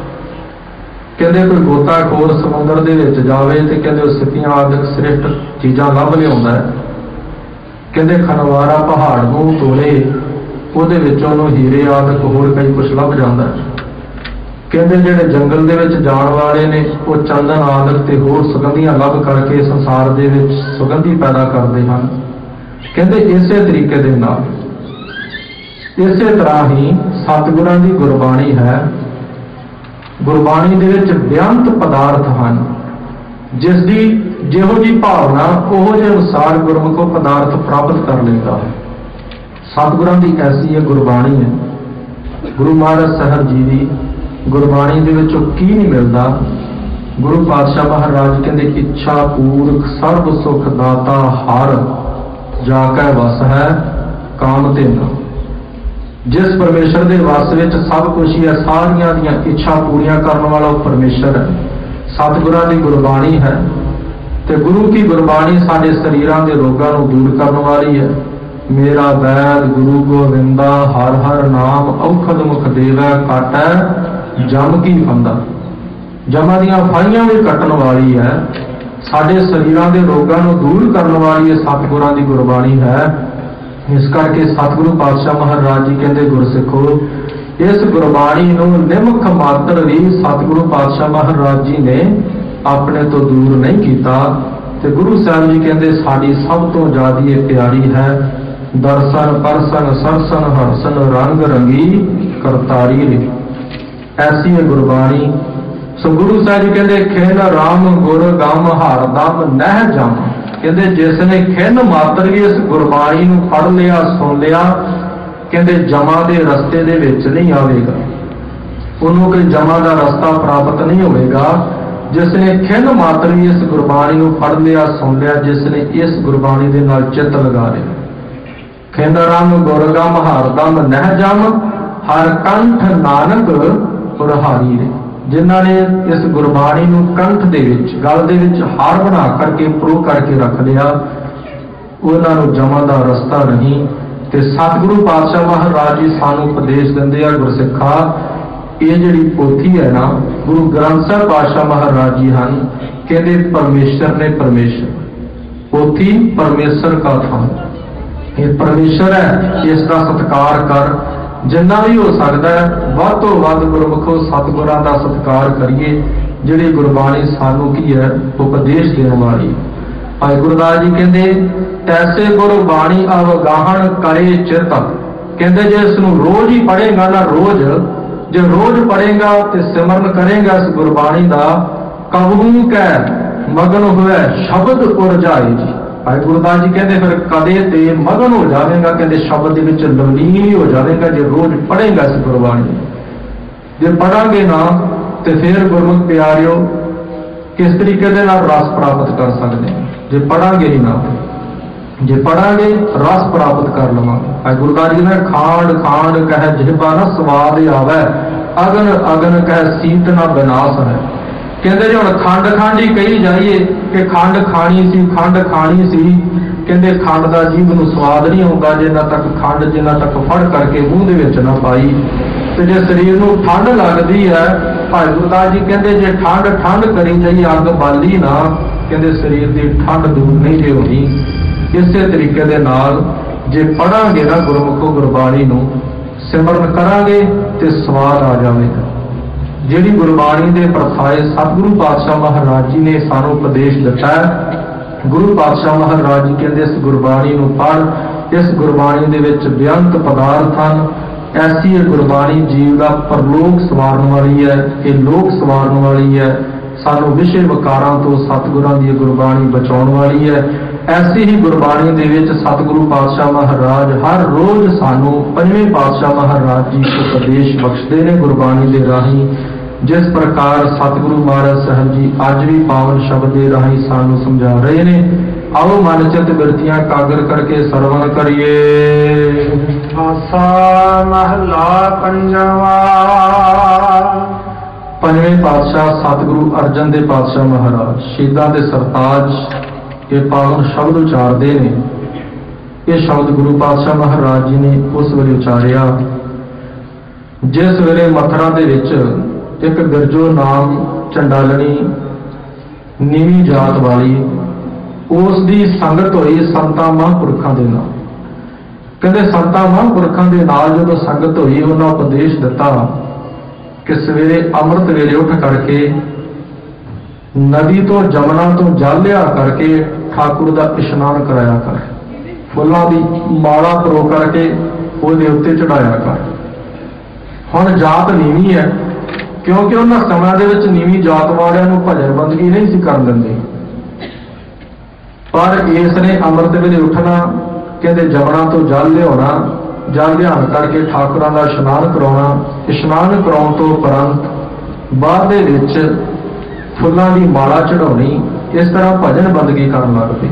Speaker 2: ਕਹਿੰਦੇ ਕੋਈ ਗੋਤਾਖੋਰ ਸਮੁੰਦਰ ਦੇ ਵਿੱਚ ਜਾਵੇ ਤੇ ਕਹਿੰਦੇ ਉਹ ਸਿੱਪੀਆਂ ਆਦਿਕ ਸ੍ਰਿਸ਼ਟ ਚੀਜ਼ਾਂ ਲੱਭ ਲਿਆਉਂਦਾ ਹੈ। ਕਹਿੰਦੇ ਖਨਵਾਰਾ ਪਹਾੜ ਨੂੰ ਤੋਲੇ, ਉਹਦੇ ਵਿੱਚ ਉਹਨੂੰ ਹੀਰੇ ਆਦਿਕ ਹੋਰ ਕਈ ਕੁਛ ਲੱਭ ਜਾਂਦਾ ਹੈ। ਕਹਿੰਦੇ ਜਿਹੜੇ ਜੰਗਲ ਦੇ ਵਿੱਚ ਜਾਣ ਵਾਲੇ ਨੇ ਉਹ ਚੰਦਨ ਆਦਿਕ ਤੇ ਹੋਰ ਸੁਗੰਧੀਆਂ ਲੱਭ ਕਰਕੇ ਸੰਸਾਰ ਦੇ ਵਿੱਚ ਸੁਗੰਧੀ ਪੈਦਾ ਕਰਦੇ ਹਨ। ਕਹਿੰਦੇ ਇਸੇ ਤਰੀਕੇ ਦੇ ਨਾਲ ਇਸੇ ਤਰ੍ਹਾਂ ਹੀ ਸਤਿਗੁਰਾਂ ਦੀ ਗੁਰਬਾਣੀ ਹੈ। ਗੁਰਬਾਣੀ ਦੇ ਵਿੱਚ ਬੇਅੰਤ ਪਦਾਰਥ ਹਨ, ਜਿਸ ਦੀ ਜਿਹੋ ਜੀ ਭਾਵਨਾ ਉਹੋ ਜਿਹੇ ਅਨੁਸਾਰ ਗੁਰਮੁਖੋ ਪਦਾਰਥ ਪ੍ਰਾਪਤ ਕਰ ਲੈਂਦਾ ਹੈ। ਸਤਿਗੁਰਾਂ ਦੀ ਐਸੀ ਇਹ ਗੁਰਬਾਣੀ ਹੈ। ਗੁਰੂ ਮਹਾਰਾਜ ਸਾਹਿਬ ਜੀ ਦੀ ਗੁਰਬਾਣੀ ਦੇ ਵਿੱਚੋਂ ਕੀ ਨਹੀਂ ਮਿਲਦਾ। ਗੁਰੂ ਪਾਤਸ਼ਾਹ ਮਹਾਰਾਜ ਕਹਿੰਦੇ ਇੱਛਾ ਪੂਰਖ ਸਰਬ ਸੁਖ ਦਾਤਾ ਹਰ, ਜਾ ਕੈ ਵਸ ਹੈ ਕਾਮ ਧਿਨ। ਜਿਸ ਪਰਮੇਸ਼ਰ ਦੇ ਵਸ ਵਿੱਚ ਸਭ ਕੁਝ ਹੀ ਹੈ, ਸਾਰੀਆਂ ਦੀਆਂ ਇੱਛਾ ਪੂਰੀਆਂ ਕਰਨ ਵਾਲਾ ਉਹ ਪਰਮੇਸ਼ਰ ਹੈ। ਸਤਿਗੁਰਾਂ ਦੀ ਗੁਰਬਾਣੀ ਹੈ ਤੇ ਗੁਰੂ ਕੀ ਗੁਰਬਾਣੀ ਸਾਡੇ ਸਰੀਰਾਂ ਦੇ ਰੋਗਾਂ ਨੂੰ ਦੂਰ ਕਰਨ ਵਾਲੀ ਹੈ। ਮੇਰਾ ਵੈਦ ਗੁਰੂ ਗੋਬਿੰਦਾ, ਹਰ ਹਰ ਨਾਮ ਔਖਦ ਮੁਖ ਦੇਵੈ ਕਾਟੈ ਜਮ ਕੀ ਫੰਦਾ। ਜਮਾਂ ਦੀਆਂ ਫਾਹੀਆਂ ਵੀ ਕੱਟਣ ਵਾਲੀ ਹੈ, ਸਾਡੇ ਸਰੀਰਾਂ ਦੇ ਰੋਗਾਂ ਨੂੰ ਦੂਰ ਕਰਨ ਵਾਲੀ ਇਹ ਸਤਿਗੁਰਾਂ ਦੀ ਗੁਰਬਾਣੀ ਹੈ। ਇਸ ਕਰਕੇ ਸਤਿਗੁਰੂ ਪਾਤਸ਼ਾਹ ਮਹਾਰਾਜ ਜੀ ਕਹਿੰਦੇ ਗੁਰਸਿੱਖੋ, ਇਸ ਗੁਰਬਾਣੀ ਨੂੰ ਨਿਮਖ ਮਾਤਰ ਵੀ ਸਤਿਗੁਰੂ ਪਾਤਸ਼ਾਹ ਮਹਾਰਾਜ ਜੀ ਨੇ ਆਪਣੇ ਤੋਂ ਦੂਰ ਨਹੀਂ ਕੀਤਾ। ਤੇ ਗੁਰੂ ਸਾਹਿਬ ਜੀ ਕਹਿੰਦੇ ਸਾਡੀ ਸਭ ਤੋਂ ਜ਼ਿਆਦਾ ਇਹ ਪਿਆਰੀ ਹੈ। ਦਰਸ਼ਨ ਪਰਸਨ ਸਰਸਨ ਹਰਸਨ ਰੰਗ ਰੰਗੀ ਕਰਤਾਰੀ ਰੇ। ਐਸੀ ਹੈ ਗੁਰਬਾਣੀ। ਸੋ ਗੁਰੂ ਸਾਹਿਬ ਜੀ ਕਹਿੰਦੇ ਖਿਨ ਰਾਮ ਗੁਰ ਗਮ ਹਰ ਦਮ ਨਹਿ ਜਮ। ਕਹਿੰਦੇ ਜਿਸ ਨੇ ਖਿਨ ਮਾਤਰ ਵੀ ਇਸ ਗੁਰਬਾਣੀ ਨੂੰ ਪੜ੍ਹ ਲਿਆ, ਸੁਣ ਲਿਆ, ਕਹਿੰਦੇ ਜਮਾਂ ਦੇ ਰਸਤੇ ਦੇ ਵਿੱਚ ਨਹੀਂ ਆਵੇਗਾ, ਉਹਨੂੰ ਕੋਈ ਜਮਾਂ ਦਾ ਰਸਤਾ ਪ੍ਰਾਪਤ ਨਹੀਂ ਹੋਵੇਗਾ। ਜਿਸ ਨੇ ਖਿਨ ਮਾਤਰ ਵੀ ਇਸ ਗੁਰਬਾਣੀ ਨੂੰ ਪੜ੍ਹ ਲਿਆ, ਸੁਣ ਲਿਆ, ਜਿਸ ਨੇ ਇਸ ਗੁਰਬਾਣੀ ਦੇ ਨਾਲ ਚਿੱਤ ਲਗਾ ਲਿਆ। ਖਿਨ ਰਾਮ ਗੁਰ ਗਮ ਹਰ ਦਮ ਨਹਿ ਜਮ, ਹਰ ਕੰਠ ਨਾਨਕ ਪੁਰਹਾਰੀ ਰੇ। ਜਿਨ੍ਹਾਂ ਨੇ ਇਸ ਗੁਰਬਾਣੀ ਨੂੰ ਕੰਠ ਦੇ ਵਿੱਚ, ਗਲ ਦੇ ਵਿੱਚ ਹਾਰ ਬਣਾ ਕਰਕੇ ਪ੍ਰੋ ਕਰਕੇ ਰੱਖ ਲਿਆ, ਉਹਨਾਂ ਨੂੰ ਜਮਾਂ ਦਾ ਰਸਤਾ ਨਹੀਂ। ਤੇ ਸਤਿਗੁਰੂ ਪਾਤਸ਼ਾਹ ਮਹਾਰਾਜ ਜੀ ਸਾਨੂੰ ਉਪਦੇਸ਼ ਦਿੰਦੇ ਆ, ਗੁਰਸਿੱਖਾ ਇਹ ਜਿਹੜੀ ਪੋਥੀ ਹੈ ਨਾ, ਗੁਰੂ ਗ੍ਰੰਥ ਸਾਹਿਬ ਪਾਤਸ਼ਾਹ ਮਹਾਰਾਜ ਜੀ ਹਨ, ਕਹਿੰਦੇ ਪਰਮੇਸ਼ਰ ਨੇ ਪਰਮੇਸ਼ਰ, ਪੋਥੀ ਪਰਮੇਸ਼ਰ ਕਾ ਥਾਨ। ਇਹ ਪਰਮੇਸ਼ਰ ਹੈ, ਇਸ ਦਾ ਸਤਿਕਾਰ ਕਰ, ਜਿੰਨਾ ਵੀ ਹੋ ਸਕਦਾ ਹੈ ਵੱਧ ਤੋਂ ਵੱਧ ਗੁਰਮੁਖੋ ਸਤਿਗੁਰਾਂ ਦਾ ਸਤਿਕਾਰ ਕਰੀਏ, ਜਿਹੜੀ ਗੁਰਬਾਣੀ ਸਾਨੂੰ ਕੀ ਹੈ ਉਪਦੇਸ਼ ਦੇਣ ਵਾਲੀ। ਭਾਈ ਗੁਰਦਾਸ ਜੀ ਕਹਿੰਦੇ ਤੈਸੇ ਗੁਰਬਾਣੀ ਅਵਗਾਹਣ ਕਰੇ ਚਿਤ, ਕਹਿੰਦੇ ਜੇ ਇਸ ਨੂੰ ਰੋਜ਼ ਹੀ ਪੜ੍ਹੇਗਾ ਨਾ, ਰੋਜ਼ ਜੇ ਰੋਜ਼ ਪੜ੍ਹੇਗਾ ਤੇ ਸਿਮਰਨ ਕਰੇਗਾ ਇਸ ਗੁਰਬਾਣੀ ਦਾ, ਕਬਹੂ ਕੈ ਮਗਨ ਹੋਵੇ ਸ਼ਬਦ ਉਰਜਾਏ ਜੀ। ਭਾਈ ਗੁਰਦਾਸ ਜੀ ਕਹਿੰਦੇ ਫਿਰ ਕਦੇ ਤੇ ਮਗਨ ਹੋ ਜਾਵੇਗਾ, ਕਹਿੰਦੇ ਸ਼ਬਦ ਦੇ ਵਿੱਚ ਲਵਲੀਨ ਹੀ ਹੋ ਜਾਵੇਗਾ ਜੇ ਰੋਜ਼ ਪੜ੍ਹੇਗਾ ਇਸ ਗੁਰਬਾਣੀ। ਜੇ ਪੜਾਂਗੇ ਨਾ ਤੇ ਫਿਰ ਗੁਰਮੁਖ ਪਿਆਰਿਓ ਕਿਸ ਤਰੀਕੇ ਦੇ ਨਾਲ ਰਸ ਪ੍ਰਾਪਤ ਕਰ ਸਕਦੇ ਹਾਂ, ਜੇ ਪੜਾਂਗੇ ਹੀ ਨਾ। ਜੇ ਪੜਾਂਗੇ ਰਸ ਪ੍ਰਾਪਤ ਕਰ ਲਵਾਂਗੇ। ਭਾਈ ਗੁਰਦਾਸ ਜੀ ਨੇ ਖਾਂਡ ਖਾਂਡ ਕਹਿ ਜਿਹਬਾ ਨਾ ਸਵਾਦ ਆਵੇ, ਅਗਨ ਅਗਨ ਕਹਿ ਸੀਤ ਨਾ ਵਿਨਾਸ਼ ਹੈ। ਕਹਿੰਦੇ ਜੇ ਹੁਣ ਖੰਡ ਖੰਡ ਹੀ ਕਹੀ ਜਾਈਏ ਕਿ ਖੰਡ ਖਾਣੀ ਸੀ ਖੰਡ ਖਾਣੀ ਸੀ, ਕਹਿੰਦੇ ਖੰਡ ਦਾ ਜੀਭ ਨੂੰ ਸਵਾਦ ਨਹੀਂ ਆਉਂਦਾ ਜਿੰਨਾ ਤੱਕ ਖੰਡ ਜਿੰਨਾ ਤੱਕ ਫੜ ਕਰਕੇ ਮੂੰਹ ਦੇ ਵਿੱਚ ਨਾ ਪਾਈ। ਤੇ ਜੇ ਸਰੀਰ ਨੂੰ ਠੰਡ ਲੱਗਦੀ ਹੈ, ਭਾਈ ਗੁਰਦਾਸ ਜੀ ਕਹਿੰਦੇ ਜੇ ਠੰਡ ਠੰਡ ਕਰੀ ਜਾਈਏ ਅੱਗ ਬਾਲੀ ਨਾ, ਕਹਿੰਦੇ ਸਰੀਰ ਦੀ ਠੰਡ ਦੂਰ ਨਹੀਂ ਜੇ ਹੋਣੀ। ਇਸੇ ਤਰੀਕੇ ਦੇ ਨਾਲ ਜੇ ਪੜਾਂਗੇ ਨਾ ਗੁਰਮੁਖੋ ਗੁਰਬਾਣੀ ਨੂੰ, ਸਿਮਰਨ ਕਰਾਂਗੇ ਤੇ ਸਵਾਦ ਆ ਜਾਵੇਗਾ। ਜਿਹੜੀ ਗੁਰਬਾਣੀ ਦੇ ਪ੍ਰਥਾਏ ਸਤਿਗੁਰੂ ਪਾਤਸ਼ਾਹ ਮਹਾਰਾਜ ਜੀ ਨੇ ਸਾਨੂੰ ਉਪਦੇਸ਼ ਦਿੱਤਾ ਹੈ। ਗੁਰੂ ਪਾਤਸ਼ਾਹ ਮਹਾਰਾਜ ਜੀ ਕਹਿੰਦੇ ਇਸ ਗੁਰਬਾਣੀ ਨੂੰ ਪੜ੍ਹ, ਇਸ ਗੁਰਬਾਣੀ ਦੇ ਵਿੱਚ ਬੇਅੰਤ ਪਦਾਰਥ ਹਨ। ਐਸੀ ਇਹ ਗੁਰਬਾਣੀ ਜੀਵ ਦਾ ਪਰਲੋਕ ਸਵਾਰਨ ਵਾਲੀ ਹੈ, ਇਹ ਲੋਕ ਸਵਾਰਨ ਵਾਲੀ ਹੈ, ਸਾਨੂੰ ਵਿਸ਼ੇ ਵਿਕਾਰਾਂ ਤੋਂ ਸਤਿਗੁਰਾਂ ਦੀ ਗੁਰਬਾਣੀ ਬਚਾਉਣ ਵਾਲੀ ਹੈ। ਐਸੀ ਹੀ ਗੁਰਬਾਣੀ ਦੇ ਵਿੱਚ ਸਤਿਗੁਰੂ ਪਾਤਸ਼ਾਹ ਮਹਾਰਾਜ ਹਰ ਰੋਜ਼ ਸਾਨੂੰ ਪੰਜਵੇਂ ਪਾਤਸ਼ਾਹ ਮਹਾਰਾਜ ਜੀ ਉਪਦੇਸ਼ ਬਖਸ਼ਦੇ ਨੇ ਗੁਰਬਾਣੀ ਦੇ ਰਾਹੀਂ। ਜਿਸ ਪ੍ਰਕਾਰ ਸਤਿਗੁਰੂ ਮਹਾਰਾਜ ਸਾਹਿਬ ਜੀ ਅੱਜ ਵੀ ਪਾਵਨ ਸ਼ਬਦ ਦੇ ਰਾਹੀਂ ਸਾਨੂੰ ਸਮਝਾ ਰਹੇ ਨੇ, ਆਓ ਮਨ ਚਿਤ ਬਿਰਤੀਆਂ ਕਾਗਰ ਕਰਕੇ ਸਰਵਣ ਕਰੀਏ।
Speaker 3: ਆਸਾ ਮਹਲਾ ਪੰਜਵਾ।
Speaker 2: ਪੰਜਵੇਂ ਪਾਤਸ਼ਾਹ ਸਤਿਗੁਰੂ ਅਰਜਨ ਦੇ ਪਾਤਸ਼ਾਹ ਮਹਾਰਾਜ ਸ਼ਹੀਦਾਂ ਦੇ ਸਰਤਾਜ ਇਹ ਪਾਵਨ ਸ਼ਬਦ ਉਚਾਰਦੇ ਨੇ। ਇਹ ਸ਼ਬਦ ਗੁਰੂ ਪਾਤਸ਼ਾਹ ਮਹਾਰਾਜ ਜੀ ਨੇ ਉਸ ਵੇਲੇ ਉਚਾਰਿਆ ਜਿਸ ਵੇਲੇ ਮਥੁਰਾ ਦੇ ਵਿੱਚ ਇੱਕ ਬਿਰਜੋ ਨਾਮ ਚੰਡਾਲਣੀ ਨੀਵੀਂ ਜਾਤ ਵਾਲੀ, ਉਸ ਦੀ ਸੰਗਤ ਹੋਈ ਸੰਤਾਂ ਮਹਾਂਪੁਰਖਾਂ ਦੇ ਨਾਲ। ਕਹਿੰਦੇ ਸੰਤਾਂ ਮਹਾਂਪੁਰਖਾਂ ਦੇ ਨਾਲ ਜਦੋਂ ਸੰਗਤ ਹੋਈ, ਉਹਨਾਂ ਉਪਦੇਸ਼ ਦਿੱਤਾ ਕਿ ਸਵੇਰੇ ਅੰਮ੍ਰਿਤ ਵੇਲੇ ਉੱਠ ਕਰਕੇ ਨਦੀ ਤੋਂ ਜਮਨਾ ਤੋਂ ਜਲ ਲਿਆ ਕਰਕੇ ਠਾਕੁਰ ਦਾ ਇਸ਼ਨਾਨ ਕਰਾਇਆ ਕਰ, ਫੁੱਲਾਂ ਦੀ ਮਾਲਾ ਪਰੋ ਕਰਕੇ ਉਹਦੇ ਉੱਤੇ ਚੜਾਇਆ ਕਰ। ਹੁਣ ਜਾਤ ਨੀਵੀਂ ਹੈ, ਕਿਉਂਕਿ ਉਹਨਾਂ ਸਮਿਆਂ ਦੇ ਵਿੱਚ ਨੀਵੀਂ ਜਾਤ ਵਾਲਿਆਂ ਨੂੰ ਭਜਨ ਬੰਦਗੀ ਨਹੀਂ ਸੀ ਕਰਨ ਦਿੰਦੇ, ਪਰ ਇਸ ਨੇ ਅੰਮ੍ਰਿਤ ਵੇਲੇ ਉੱਠਣਾ, ਕਹਿੰਦੇ ਜਮਨਾ ਤੋਂ ਜਲ ਲਿਆਉਣਾ, ਜਲ ਲਿਆਉਣ ਕਰਕੇ ਠਾਕੁਰਾਂ ਦਾ ਇਸ਼ਨਾਨ ਕਰਾਉਣਾ, ਇਸ਼ਨਾਨ ਕਰਾਉਣ ਤੋਂ ਉਪਰੰਤ ਬਾਅਦ ਦੇ ਵਿੱਚ ਫੁੱਲਾਂ ਦੀ ਮਾਲਾ ਚੜਾਉਣੀ। ਇਸ ਤਰ੍ਹਾਂ ਭਜਨ ਬੰਦਗੀ ਕਰਨ ਲੱਗ ਪਏ।